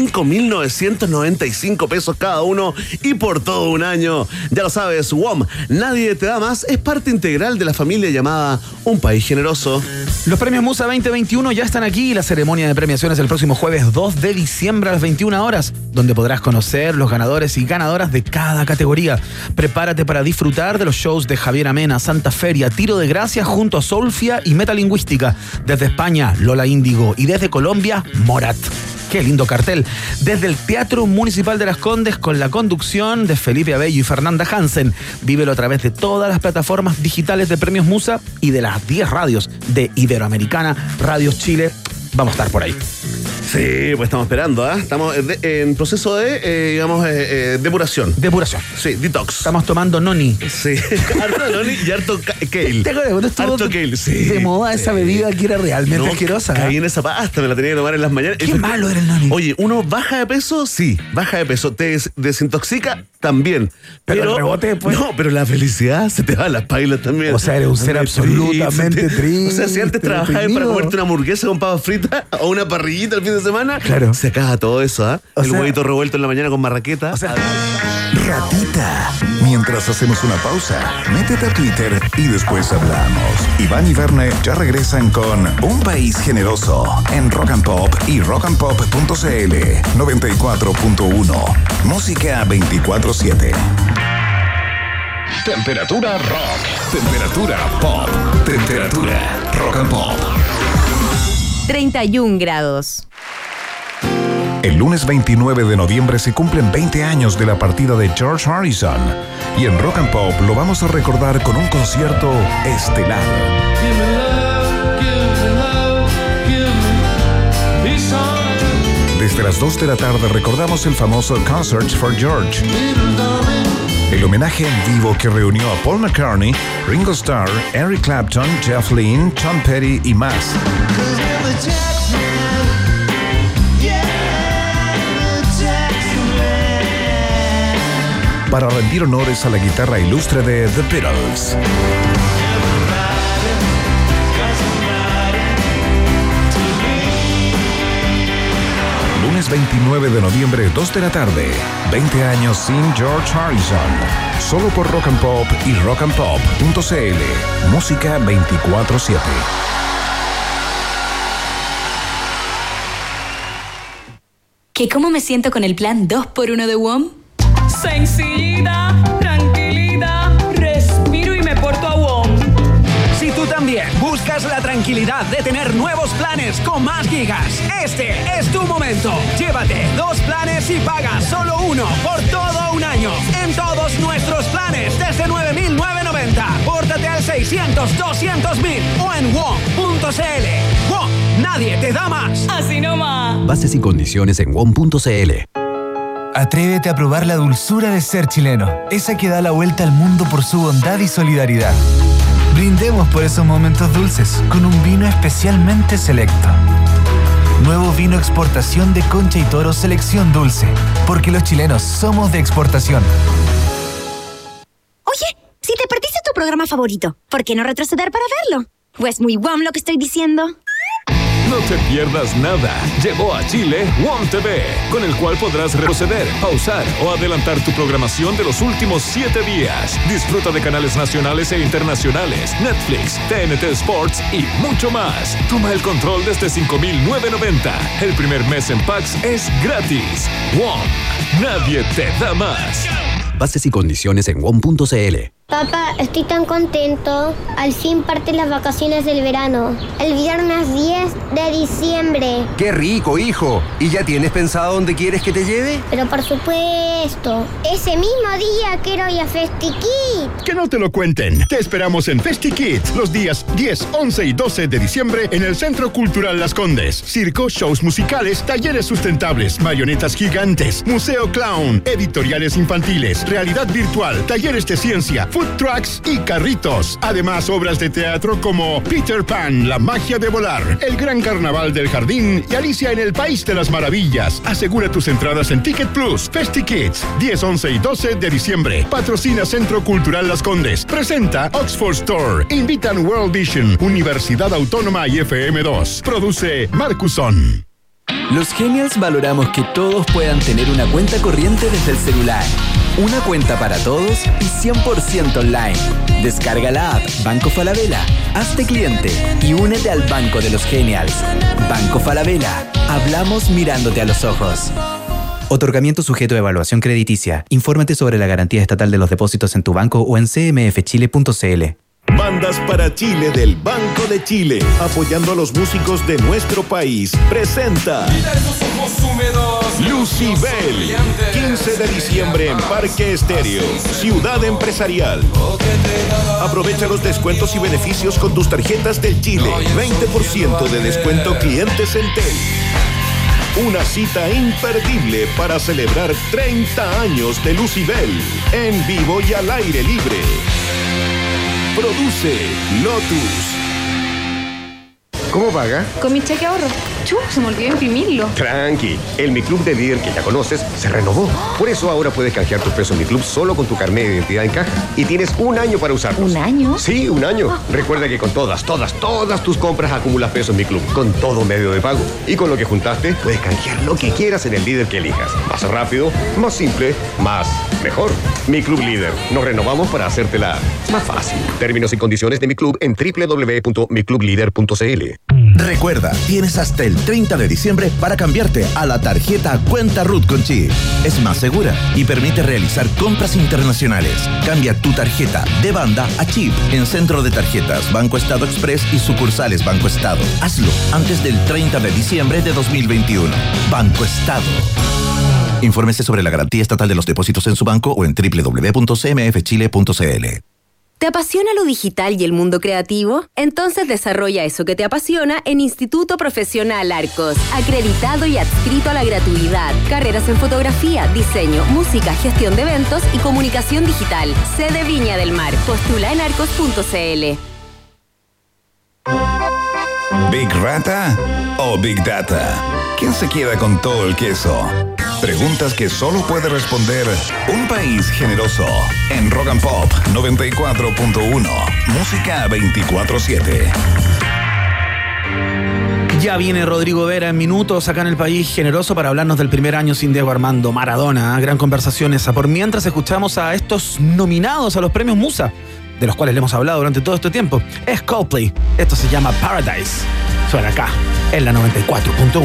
S2: 5.995 pesos cada uno y por todo un año. Ya lo sabes, WOM, nadie te da más, es parte integral de la familia llamada Un País Generoso.
S1: Los premios Musa 2021 ya están aquí y la ceremonia de premiaciones el próximo jueves 2 de diciembre a las 21 horas, donde podrás conocer los ganadores y ganadoras de cada categoría. Prepárate para disfrutar de los shows de Javier Amena, Santa Feria, Tiro de Gracia junto a Soulfia y Metalingüística. Desde España, Lola Índigo, y desde Colombia, Morat. ¡Qué lindo cartel! Desde el Teatro Municipal de Las Condes con la conducción de Felipe Abello y Fernanda Hansen. Vívelo a través de todas las plataformas digitales de Premios Musa y de las 10 radios de Iberoamericana, Radios Chile. Vamos a estar por ahí.
S2: Sí, pues estamos esperando, ¿ah? Estamos en proceso de, depuración.
S1: Depuración.
S2: Sí, detox.
S1: Estamos tomando noni.
S2: Sí, harto noni y harto kale.
S1: Harto
S2: kale, sí.
S1: De moda esa bebida que era realmente asquerosa.
S2: Caí en esa pasta, me la tenía que tomar en las mañanas.
S1: Qué malo era el noni.
S2: Oye, uno baja de peso, sí, baja de peso. Te desintoxica también.
S1: Pero el rebote después.
S2: No, pero la felicidad se te va a las pailas también.
S1: O sea, eres un ser absolutamente triste.
S2: O sea, si antes trabajabas para comerte una hamburguesa con papas fritas o una parrillita el fin de semana,
S1: claro,
S2: se acaba todo eso, ¿ah? El huevito revuelto en la mañana con marraqueta.
S1: O sea,
S3: Ratita. Mientras hacemos una pausa, métete a Twitter y después hablamos. Iván y Verne ya regresan con Un País Generoso en Rock and Pop y rockandpop.cl 94.1. Música 24/7. Temperatura rock. Temperatura pop. Temperatura rock and pop.
S5: 31 grados.
S3: El lunes 29 de noviembre se cumplen 20 años de la partida de George Harrison. Y en Rock and Pop lo vamos a recordar con un concierto estelar. Desde las 2 de la tarde recordamos el famoso Concerts for George. El homenaje en vivo que reunió a Paul McCartney, Ringo Starr, Eric Clapton, Jeff Lynne, Tom Petty y más. Para rendir honores a la guitarra ilustre de The Beatles. Lunes 29 de noviembre, 2 de la tarde. 20 años sin George Harrison. Solo por Rock and Pop y rockandpop.cl. Música 24/7.
S5: ¿Qué cómo me siento con el plan 2x1 de WOM?
S6: Sencillita, tranquilita, respiro y me porto a WOM.
S1: Si tú también buscas la tranquilidad de tener nuevos planes con más gigas, este es tu momento. Llévate 2 planes y paga solo uno por todo un año. En todos nuestros planes desde 9.990. Pórtate al 600-200.000 o en WOM.cl. WOM, nadie te da más.
S6: Así nomás.
S7: Bases y condiciones en WOM.cl.
S8: Atrévete a probar la dulzura de ser chileno, esa que da la vuelta al mundo por su bondad y solidaridad. Brindemos por esos momentos dulces con un vino especialmente selecto. Nuevo vino exportación de Concha y Toro Selección Dulce, porque los chilenos somos de exportación.
S9: Oye, si te perdiste tu programa favorito, ¿por qué no retroceder para verlo? Pues muy WOM lo que estoy diciendo.
S3: No te pierdas nada. Llegó a Chile WOM TV, con el cual podrás retroceder, pausar o adelantar tu programación de los últimos 7 días. Disfruta de canales nacionales e internacionales, Netflix, TNT Sports y mucho más. Toma el control desde 5.990. El primer mes en Pax es gratis. WOM, nadie te da más.
S7: Bases y condiciones en WOM.cl.
S10: Papá, estoy tan contento. Al fin parten las vacaciones del verano. El viernes 10 de diciembre.
S11: ¡Qué rico, hijo! ¿Y ya tienes pensado dónde quieres que te lleve?
S10: Pero por supuesto, ese mismo día quiero ir a FestiKids.
S12: Que no te lo cuenten. Te esperamos en FestiKids los días 10, 11 y 12 de diciembre en el Centro Cultural Las Condes. Circo, shows musicales, talleres sustentables, marionetas gigantes, museo clown, editoriales infantiles, realidad virtual, talleres de ciencia, food trucks y carritos. Además, obras de teatro como Peter Pan, La magia de volar, El gran carnaval del jardín y Alicia en el País de las Maravillas. Asegura tus entradas en Ticket Plus. FestiKids, 10, 11 y 12 de diciembre. Patrocina Centro Cultural Las Condes. Presenta Oxford Store. Invitan World Vision, Universidad Autónoma y FM2. Produce Marcuson.
S13: Los Genials valoramos que todos puedan tener una cuenta corriente desde el celular. Una cuenta para todos y 100% online. Descarga la app Banco Falabella, hazte cliente y únete al Banco de los Genials. Banco Falabella, hablamos mirándote a los ojos. Otorgamiento sujeto a evaluación crediticia. Infórmate sobre la garantía estatal de los depósitos en tu banco o en cmfchile.cl.
S14: Bandas para Chile del Banco de Chile, apoyando a los músicos de nuestro país, presenta Lucibel, 15 de diciembre en Parque Estéreo, Ciudad Empresarial. Aprovecha los descuentos y beneficios con tus tarjetas del Chile, 20% de descuento clientes en Tel. Una cita imperdible para celebrar 30 años de Lucibel, en vivo y al aire libre. Produce Lotus.
S11: ¿Cómo paga?
S15: Con mi cheque ahorro. Se me olvidó imprimirlo.
S11: Tranqui, el Mi Club de Líder que ya conoces se renovó. Por eso ahora puedes canjear tus pesos en Mi Club solo con tu carnet de identidad en caja. Y tienes un año para usarlos.
S15: ¿Un año?
S11: Sí, un año. Recuerda que con todas tus compras acumulas pesos en Mi Club, con todo medio de pago. Y con lo que juntaste, puedes canjear lo que quieras en el líder que elijas. Más rápido, más simple, mejor. Mi Club Líder. Nos renovamos para hacértela más fácil. Términos y condiciones de Mi Club en www.miclublider.cl.
S16: Recuerda, tienes hasta el 30 de diciembre para cambiarte a la tarjeta Cuenta Ruth con Chip. Es más segura y permite realizar compras internacionales. Cambia tu tarjeta de banda a Chip en Centro de Tarjetas Banco Estado Express y sucursales Banco Estado. Hazlo antes del 30 de diciembre de 2021. Banco Estado. Infórmese sobre la garantía estatal de los depósitos en su banco o en www.cmfchile.cl.
S17: ¿Te apasiona lo digital y el mundo creativo? Entonces desarrolla eso que te apasiona en Instituto Profesional Arcos, acreditado y adscrito a la gratuidad. Carreras en fotografía, diseño, música, gestión de eventos y comunicación digital. Sede Viña del Mar. Postula en arcos.cl.
S3: ¿Big Rata o Big Data? ¿Quién se queda con todo el queso? Preguntas que solo puede responder un país generoso. En Rock and Pop 94.1. Música 24/7.
S1: Ya viene Rodrigo Vera en minutos acá en el País Generoso para hablarnos del primer año sin Diego Armando Maradona. Gran conversación esa. Por mientras escuchamos a estos nominados a los premios Musa, de los cuales le hemos hablado durante todo este tiempo. Es Coldplay. Esto se llama Paradise. Suena acá, en la 94.1.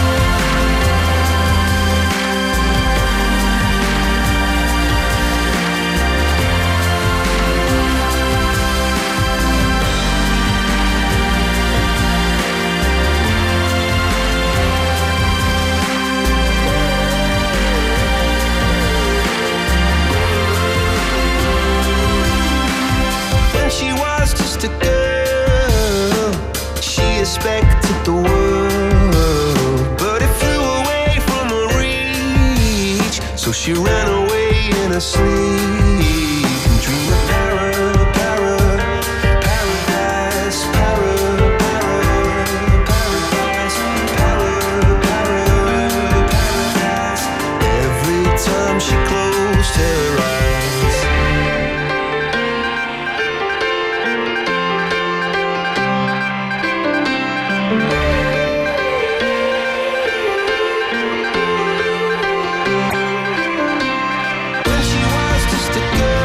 S18: Expected the world, but it flew away from her reach. So she ran away in her sleep and dreamed of paradise, paradise, paradise. Every time she closed her eyes. When she was just a girl,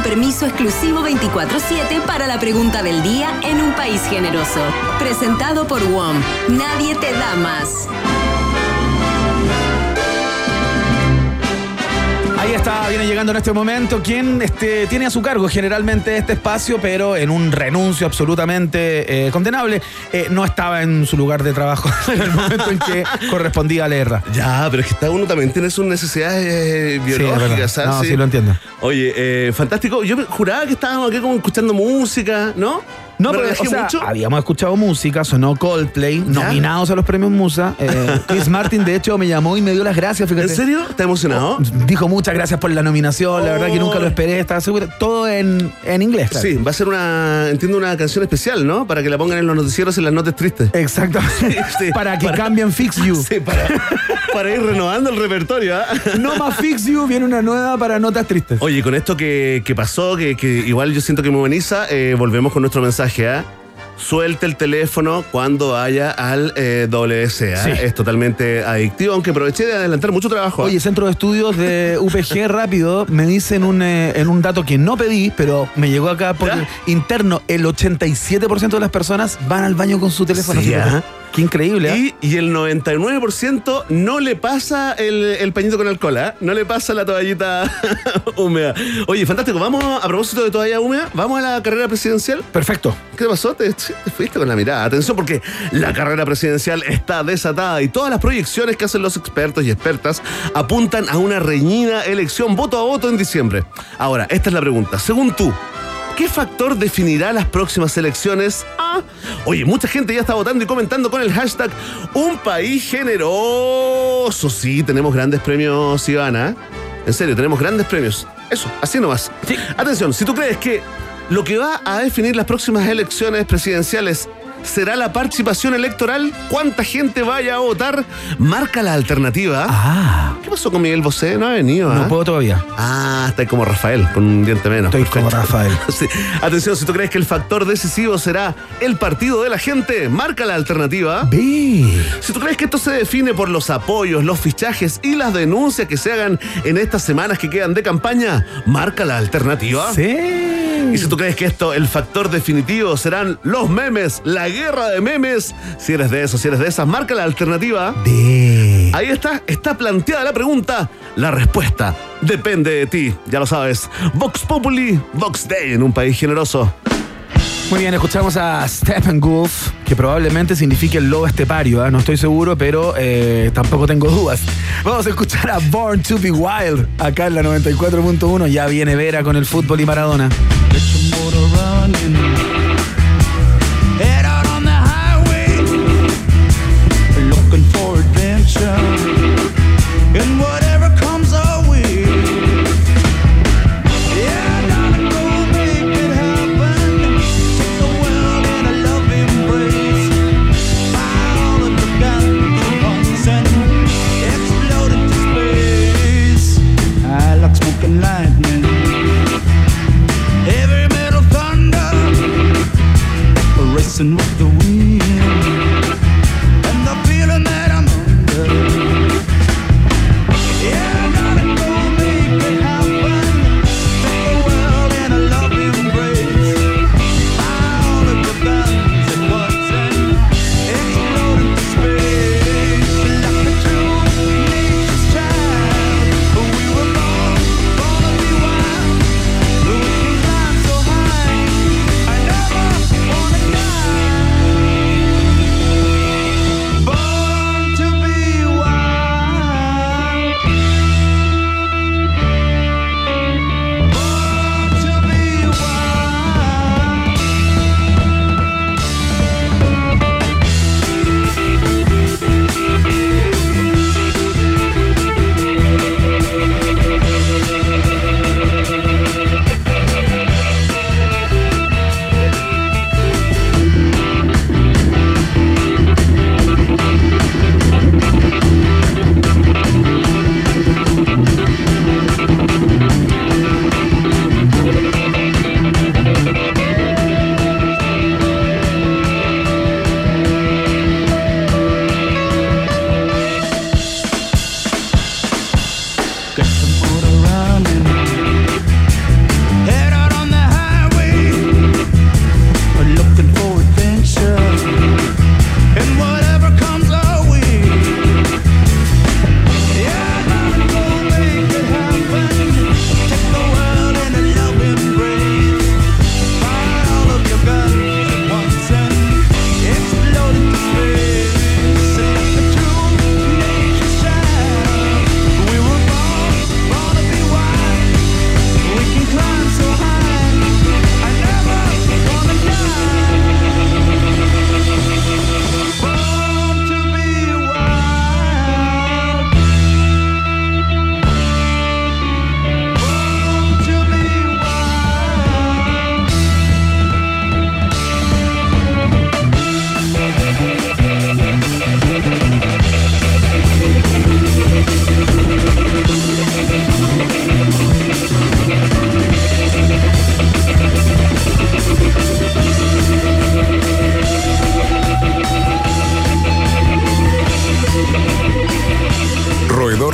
S17: permiso exclusivo 24/7 para la pregunta del día en un país generoso. Presentado por WOM. Nadie te da más.
S1: Ahí está, viene llegando en este momento quien tiene a su cargo generalmente este espacio, pero en un renuncio absolutamente condenable. No estaba en su lugar de trabajo en el momento en que correspondía leerla.
S2: Ya, pero es que cada uno también tiene sus necesidades biológicas, ¿sabes?
S1: No, sí lo entiendo.
S2: Oye, fantástico. Yo juraba que estábamos aquí como escuchando música, ¿no?
S1: No, pero habíamos escuchado música, sonó Coldplay, nominados a los premios Musa. Chris Martin, de hecho, me llamó y me dio las gracias, fíjate.
S2: ¿En serio? ¿Estás emocionado?
S1: Dijo muchas gracias por la nominación, la verdad que nunca lo esperé, estaba seguro. Todo en inglés, claro.
S2: Sí, va a ser una canción especial, ¿no? Para que la pongan en los noticieros en las notas tristes.
S1: Exactamente. Sí, para que cambien Fix You.
S2: Sí, para ir renovando el repertorio, ¿ah?
S1: No más Fix You, viene una nueva para notas tristes.
S2: Oye, con esto que pasó, que igual yo siento que me humaniza, volvemos con nuestro mensaje. Suelte el teléfono cuando vaya al WC. Sí. Es totalmente adictivo, aunque aproveché de adelantar mucho trabajo.
S1: Oye, Centro de Estudios de UPG rápido me dicen en un dato que no pedí, pero me llegó acá por interno, el 87% de las personas van al baño con su teléfono.
S2: Sí,
S1: qué increíble, ¿eh?
S2: Y el 99% no le pasa el pañito con alcohol, ¿eh? No le pasa la toallita húmeda. Oye, fantástico. Vamos, a propósito de toalla húmeda, vamos a la carrera presidencial.
S1: Perfecto.
S2: ¿Qué pasó? Te fuiste con la mirada. Atención, porque la carrera presidencial está desatada y todas las proyecciones que hacen los expertos y expertas apuntan a una reñida elección voto a voto en diciembre. Ahora, esta es la pregunta. Según tú, ¿qué factor definirá las próximas elecciones? Oye, mucha gente ya está votando y comentando con el hashtag Un País Generoso. Sí, tenemos grandes premios, Ivana. En serio, tenemos grandes premios. Eso, así nomás. Sí. Atención, si tú crees que lo que va a definir las próximas elecciones presidenciales será la participación electoral, cuánta gente vaya a votar, marca la alternativa. ¿Qué pasó con Miguel Bosé? No ha venido.
S1: No puedo todavía.
S2: Está como Rafael, con un diente menos.
S1: Estoy como Rafael.
S2: Sí. Atención, si tú crees que el factor decisivo será el partido de la gente, marca la alternativa. Si tú crees que esto se define por los apoyos, los fichajes y las denuncias que se hagan en estas semanas que quedan de campaña, marca la alternativa.
S1: Sí.
S2: Y si tú crees que el factor definitivo serán los memes, la guerra de memes, si eres de esos, si eres de esas, marca la alternativa. Ahí está planteada la pregunta. La respuesta depende de ti, ya lo sabes. Vox Populi, Vox Day en un país generoso.
S1: Muy bien, escuchamos a Steppenwolf, que probablemente signifique el lobo estepario, ¿eh? No estoy seguro, pero tampoco tengo dudas. Vamos a escuchar a Born to be Wild, acá en la 94.1. Ya viene Vera con el fútbol y Maradona.
S18: Head out on the highway, looking for adventure, and whatever comes our way. Yeah, gotta go make it happen. Take the world in a loving embrace. Fire all of the guns and bombs and explode into space. I like smoking lightning. Heavy metal thunder.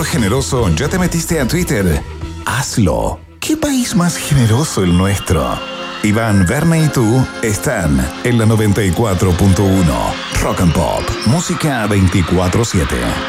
S3: humor generoso, ¿ya te metiste a Twitter? Hazlo. ¿Qué país más generoso el nuestro? Iván, Verne y tú están en la 94.1 Rock and Pop, música 24/7.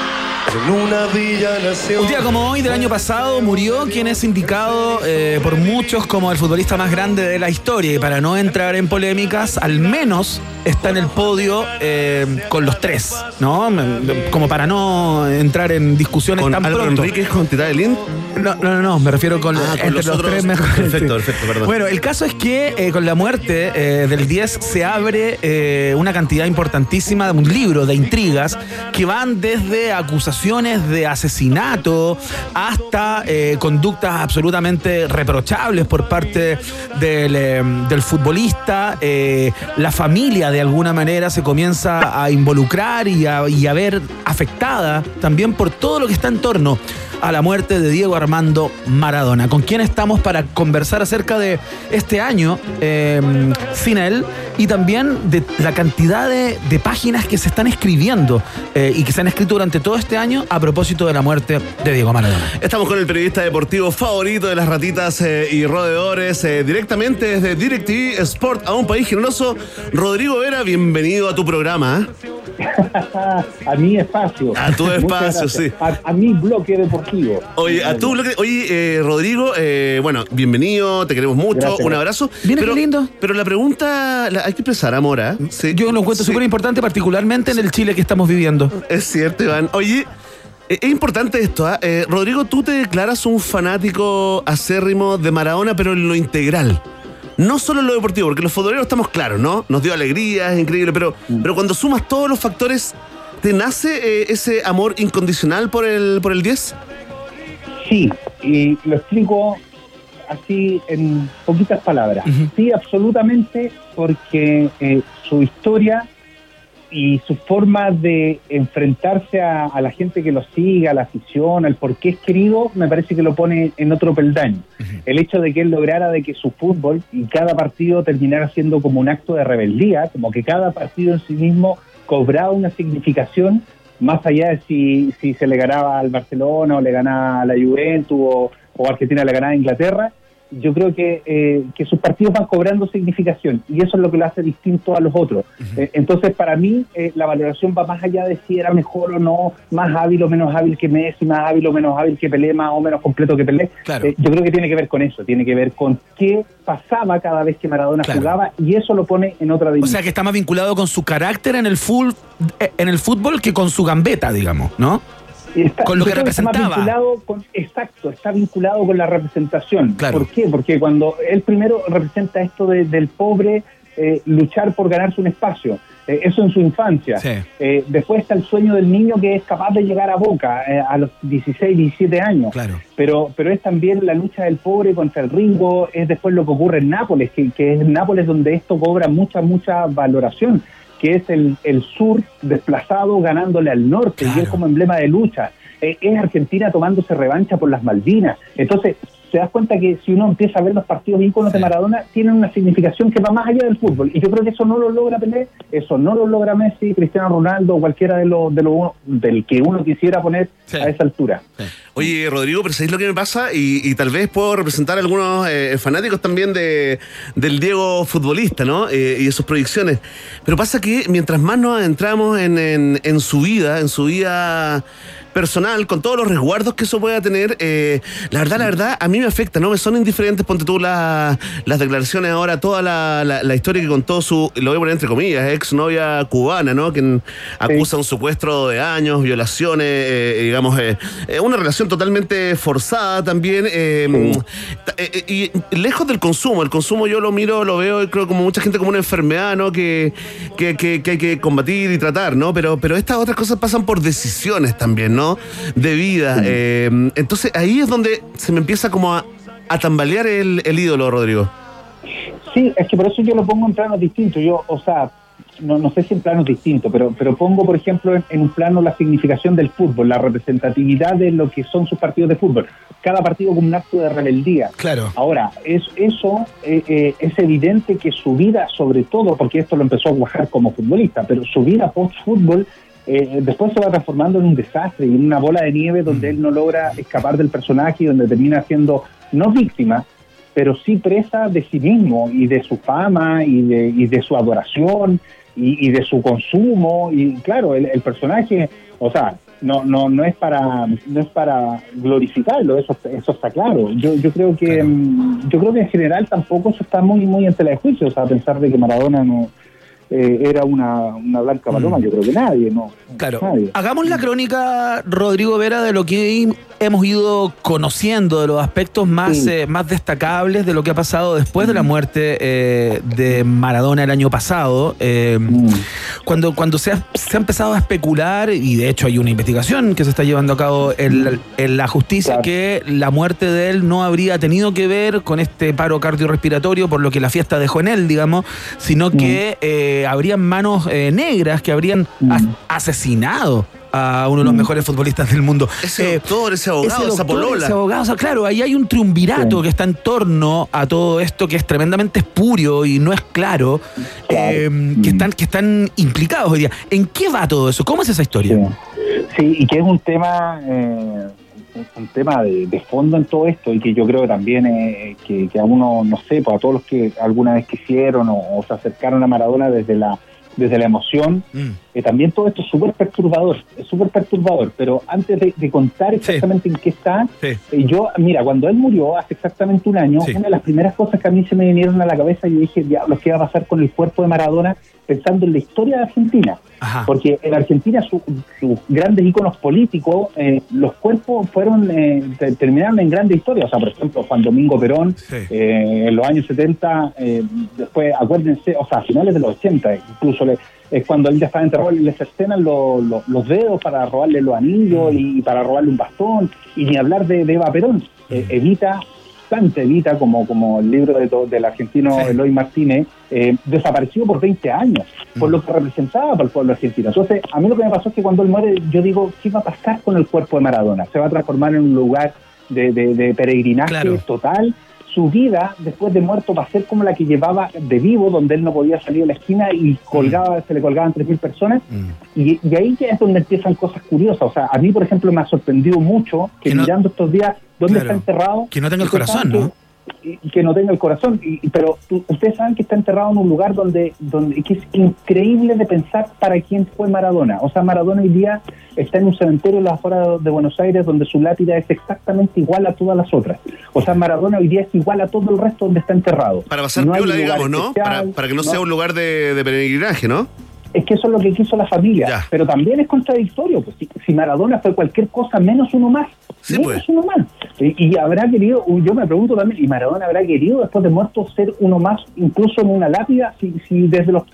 S1: Un día como hoy del año pasado murió quien es indicado por muchos como el futbolista más grande de la historia, y para no entrar en polémicas, al menos está en el podio con los tres, ¿no? Como para no entrar en discusiones
S2: ¿Con
S1: tan
S2: Álvaro
S1: pronto.
S2: Enríquez con Tita Delín?
S1: No, me refiero con, entre
S2: los
S1: los
S2: otros.
S1: tres mejores.
S2: Perfecto, perdón.
S1: Bueno, el caso es que con la muerte del 10 se abre una cantidad importantísima de un libro de intrigas que van desde acusaciones de asesinato hasta conductas absolutamente reprochables por parte del futbolista. La familia de alguna manera se comienza a involucrar y a ver afectada también por todo lo que está en torno a la muerte de Diego Armando Maradona. ¿Con quién estamos para conversar acerca de este año sin él y también de la cantidad de páginas que se están escribiendo y que se han escrito durante todo este año a propósito de la muerte de Diego Maradona?
S2: Estamos con el periodista deportivo favorito de las ratitas y roedores, directamente desde DirecTV Sport, a un país generoso. Rodrigo Vera, bienvenido a tu programa.
S19: A mi espacio.
S2: A tu espacio, sí.
S19: A mi bloque deportivo.
S2: Oye, a tu bloque. Oye, Rodrigo, bueno, bienvenido, te queremos mucho, gracias. Un abrazo.
S1: Mira qué lindo.
S2: Pero la pregunta, hay que expresar amor, ¿eh?
S1: Sí. Yo lo encuentro súper importante, particularmente en el Chile que estamos viviendo.
S2: Es cierto, Iván. Oye, es importante esto, ¿eh? Rodrigo, tú te declaras un fanático acérrimo de Maradona, pero en lo integral. No solo en lo deportivo, porque los futboleros estamos claros, ¿no? Nos dio alegría, es increíble, pero cuando sumas todos los factores, ¿te nace ese amor incondicional por el 10?
S19: Sí, y lo explico así en poquitas palabras. Uh-huh. Sí, absolutamente, porque su historia y su forma de enfrentarse a la gente que lo sigue, a la afición, al por qué es querido, me parece que lo pone en otro peldaño. Uh-huh. El hecho de que él lograra de que su fútbol y cada partido terminara siendo como un acto de rebeldía, como que cada partido en sí mismo cobraba una significación, más allá de si se le ganaba al Barcelona o le ganaba a la Juventus o Argentina le ganaba a Inglaterra. Yo creo que sus partidos van cobrando significación y eso es lo que lo hace distinto a los otros. Uh-huh. Entonces, para mí, la valoración va más allá de si era mejor o no, más hábil o menos hábil que Messi, más hábil o menos hábil que Pelé, más o menos completo que Pelé. Claro. Yo creo que tiene que ver con eso, tiene que ver con qué pasaba cada vez que Maradona jugaba, y eso lo pone en otra dimensión.
S1: O sea, que está más vinculado con su carácter en el fútbol que con su gambeta, digamos, ¿no? Con lo que representaba. Está vinculado con la representación. Claro.
S19: ¿Por qué? Porque cuando él primero representa esto del pobre luchar por ganarse un espacio, eso en su infancia. Sí. Después está el sueño del niño que es capaz de llegar a Boca a los 16, 17 años. Claro. Pero es también la lucha del pobre contra el Ringo, es después lo que ocurre en Nápoles, que es en Nápoles donde esto cobra mucha valoración, que es el sur desplazado ganándole al norte, claro. Y es como emblema de lucha. Es Argentina tomándose revancha por las Malvinas. Entonces, te das cuenta que si uno empieza a ver los partidos íconos de Maradona, tienen una significación que va más allá del fútbol. Y yo creo que eso no lo logra Pelé, eso no lo logra Messi, Cristiano Ronaldo, cualquiera del que uno quisiera poner a esa altura.
S2: Sí. Oye, Rodrigo, pero ¿sabéis lo que me pasa? Y tal vez puedo representar a algunos fanáticos también del Diego futbolista, ¿no? Y de sus proyecciones. Pero pasa que mientras más nos adentramos en su vida personal, con todos los resguardos que eso pueda tener, la verdad, a mí me afecta, no me son indiferentes, ponte tú las declaraciones ahora, toda la historia que contó lo voy a poner entre comillas, exnovia cubana, ¿no? Que acusa un secuestro de años, violaciones, digamos, una relación totalmente forzada también, y lejos del consumo. El consumo yo lo veo, creo, como mucha gente como una enfermedad, ¿no? Que hay que combatir y tratar, ¿no? Pero estas otras cosas pasan por decisiones también, ¿no? De vida. Entonces ahí es donde se me empieza como a tambalear el ídolo, Rodrigo.
S19: Sí, es que por eso yo lo pongo en planos distintos. Yo, o sea, no sé si en planos distintos, pero pongo, por ejemplo, en un plano la significación del fútbol, la representatividad de lo que son sus partidos de fútbol. Cada partido como un acto de rebeldía. Claro. Ahora, es evidente que su vida, sobre todo, porque esto lo empezó a cuajar como futbolista, pero su vida post-fútbol después se va transformando en un desastre y en una bola de nieve donde él no logra escapar del personaje y donde termina siendo no víctima, pero sí presa de sí mismo y de su fama y de su adoración y de su consumo. Y claro, el personaje, o sea, no es para glorificarlo, eso está claro. Yo creo que en general tampoco eso está muy en tela de juicio, o sea, pensar de que Maradona no era una blanca paloma, yo creo que nadie, ¿no?
S1: Claro.
S19: Nadie.
S1: Hagamos la crónica, Rodrigo Vera, de lo que hemos ido conociendo, de los aspectos más destacables de lo que ha pasado después de la muerte de Maradona el año pasado. Cuando se ha empezado a especular, y de hecho hay una investigación que se está llevando a cabo en la justicia, que la muerte de él no habría tenido que ver con este paro cardiorrespiratorio, por lo que la fiesta dejó en él, digamos, sino que habrían manos negras que habrían asesinado a uno de los mejores futbolistas del mundo.
S2: Ese doctor, ese abogado, esa polola.
S1: Ese abogado, o sea, claro, ahí hay un triunvirato que está en torno a todo esto, que es tremendamente espurio y no es claro, que están implicados hoy día. ¿En qué va todo eso? ¿Cómo es esa historia?
S19: Sí, y que es un tema de fondo en todo esto, y que yo creo que también que a uno, no sé, pues a todos los que alguna vez quisieron o se acercaron a Maradona desde la emoción, también todo esto es súper perturbador, pero antes de contar exactamente en qué está, yo, mira, cuando él murió hace exactamente un año, una de las primeras cosas que a mí se me vinieron a la cabeza, yo dije, diablos, ¿qué va a pasar con el cuerpo de Maradona? Pensando en la historia de Argentina. Ajá. Porque en Argentina sus grandes íconos políticos, los cuerpos terminaron en grandes historias. O sea, por ejemplo, Juan Domingo Perón, en los años 70, después, acuérdense, o sea, a finales de los 80, incluso es cuando él ya estaba enterrado, le cercenan los dedos para robarle los anillos y para robarle un bastón, y ni hablar de Eva Perón. Evita, como el libro del argentino Eloy Martínez, desapareció por 20 años, por lo que representaba para el pueblo argentino. Entonces, a mí lo que me pasó es que cuando él muere, yo digo, ¿qué va a pasar con el cuerpo de Maradona? ¿Se va a transformar en un lugar de peregrinaje total? Su vida, después de muerto, va a ser como la que llevaba de vivo, donde él no podía salir de la esquina y se le colgaban 3.000 personas. Y ahí ya es donde empiezan cosas curiosas. O sea, a mí, por ejemplo, me ha sorprendido mucho que mirando estos días dónde está enterrado.
S1: Que no tenga el corazón, ¿no?
S19: Que no tenga el corazón, pero ustedes saben que está enterrado en un lugar donde que es increíble de pensar para quién fue Maradona. O sea, Maradona hoy día está en un cementerio en las afueras de Buenos Aires, donde su lápida es exactamente igual a todas las otras. O sea, Maradona hoy día es igual a todo el resto donde está enterrado.
S2: Para pasar piola, digamos, ¿no? Para que no sea un lugar de peregrinaje, ¿no?
S19: Es que eso es lo que quiso la familia, pero también es contradictorio, pues si Maradona fue cualquier cosa menos uno más, uno más. Y habrá querido, yo me pregunto también, ¿y Maradona habrá querido después de muerto ser uno más, incluso en una lápida, si desde los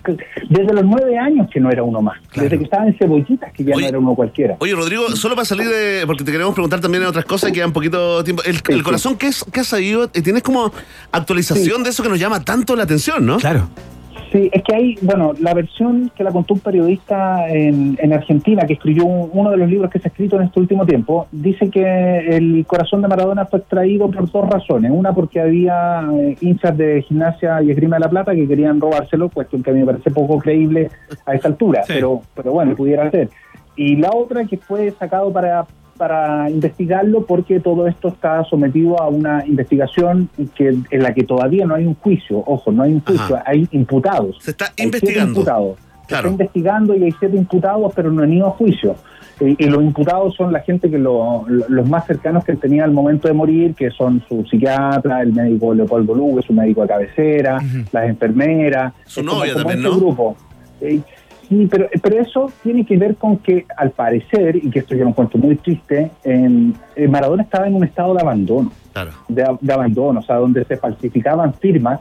S19: 9 años que no era uno más, desde que estaba en Cebollitas que ya no era uno cualquiera?
S2: Oye, Rodrigo, solo para salir porque te queremos preguntar también en otras cosas, queda un poquito tiempo. El corazón, ¿qué ha salido? Tienes como actualización de eso que nos llama tanto la atención, ¿no?
S1: Claro.
S19: Sí, es que hay, la versión que la contó un periodista en Argentina, que escribió uno de los libros que se ha escrito en este último tiempo, dice que el corazón de Maradona fue extraído por 2 razones. Una, porque había hinchas de Gimnasia y Esgrima de la Plata que querían robárselo, cuestión que a mí me parece poco creíble a esta altura, pero bueno, pudiera ser. Y la otra, que fue sacado para investigarlo, porque todo esto está sometido a una investigación en la que todavía no hay un juicio. Ojo, no hay un juicio, hay imputados.
S2: Se está investigando.
S19: Se está investigando y hay 7 imputados, pero no han ido a juicio. Y los imputados son la gente que los más cercanos que él tenía al momento de morir, que son su psiquiatra, el médico Leopoldo Lugo, su médico de cabecera, las enfermeras.
S2: Su novia también, ¿no?
S19: Grupo. Sí, pero eso tiene que ver con que, al parecer, y que esto yo lo encuentro muy triste, Maradona estaba en un estado de abandono.
S2: Claro.
S19: De abandono, o sea, donde se falsificaban firmas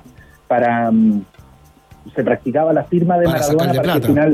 S19: se practicaba la firma de Maradona para que al final,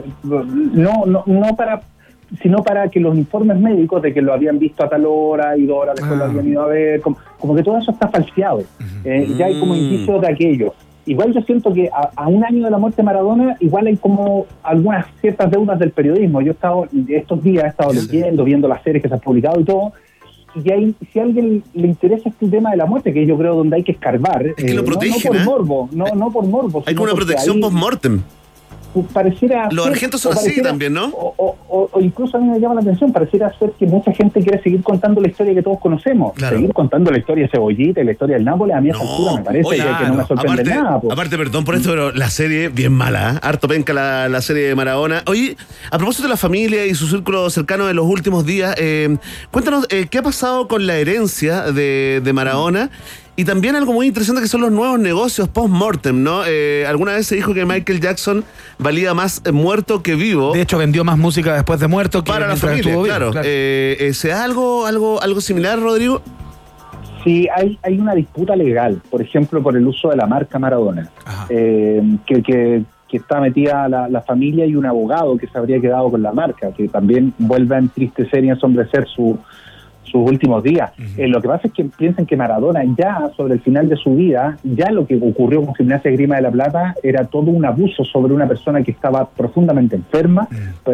S19: sino para que los informes médicos de que lo habían visto a tal hora y 2 horas después lo habían ido a ver, como que todo eso está falseado. Ya hay como indicios de aquello. Igual yo siento que a un año de la muerte de Maradona, igual hay como algunas ciertas deudas del periodismo. Yo estos días he estado leyendo, viendo las series que se han publicado y todo, y ahí, si a alguien le interesa este tema de la muerte, que yo creo donde hay que escarbar,
S2: es que lo protegen,
S19: no por morbo, no por morbo.
S2: Hay como una protección post-mortem.
S19: pareciera...
S2: Los argentos son así también, ¿no?
S19: O incluso a mí me llama la atención, pareciera ser que mucha gente quiere seguir contando la historia que todos conocemos. Claro. Seguir contando la historia de Cebollita y la historia del Nápoles, a mí esa altura me parece que no me sorprende nada.
S2: Aparte, perdón por esto, pero la serie bien mala, ¿eh? Harto penca la serie de Maradona. Oye, a propósito de la familia y su círculo cercano de los últimos días, cuéntanos, ¿qué ha pasado con la herencia de Maradona? Y también algo muy interesante que son los nuevos negocios post-mortem, ¿no? Alguna vez se dijo que Michael Jackson valía más muerto que vivo.
S1: De hecho, vendió más música después de muerto que
S2: para la familia, claro. ¿Se da algo similar, Rodrigo?
S19: Sí, hay una disputa legal, por ejemplo, por el uso de la marca Maradona, que está metida la familia y un abogado que se habría quedado con la marca, que también vuelve a entristecer y ensombrecer sus últimos días. Lo que pasa es que piensan que Maradona ya sobre el final de su vida, ya lo que ocurrió con Gimnasia Esgrima de La Plata era todo un abuso sobre una persona que estaba profundamente enferma,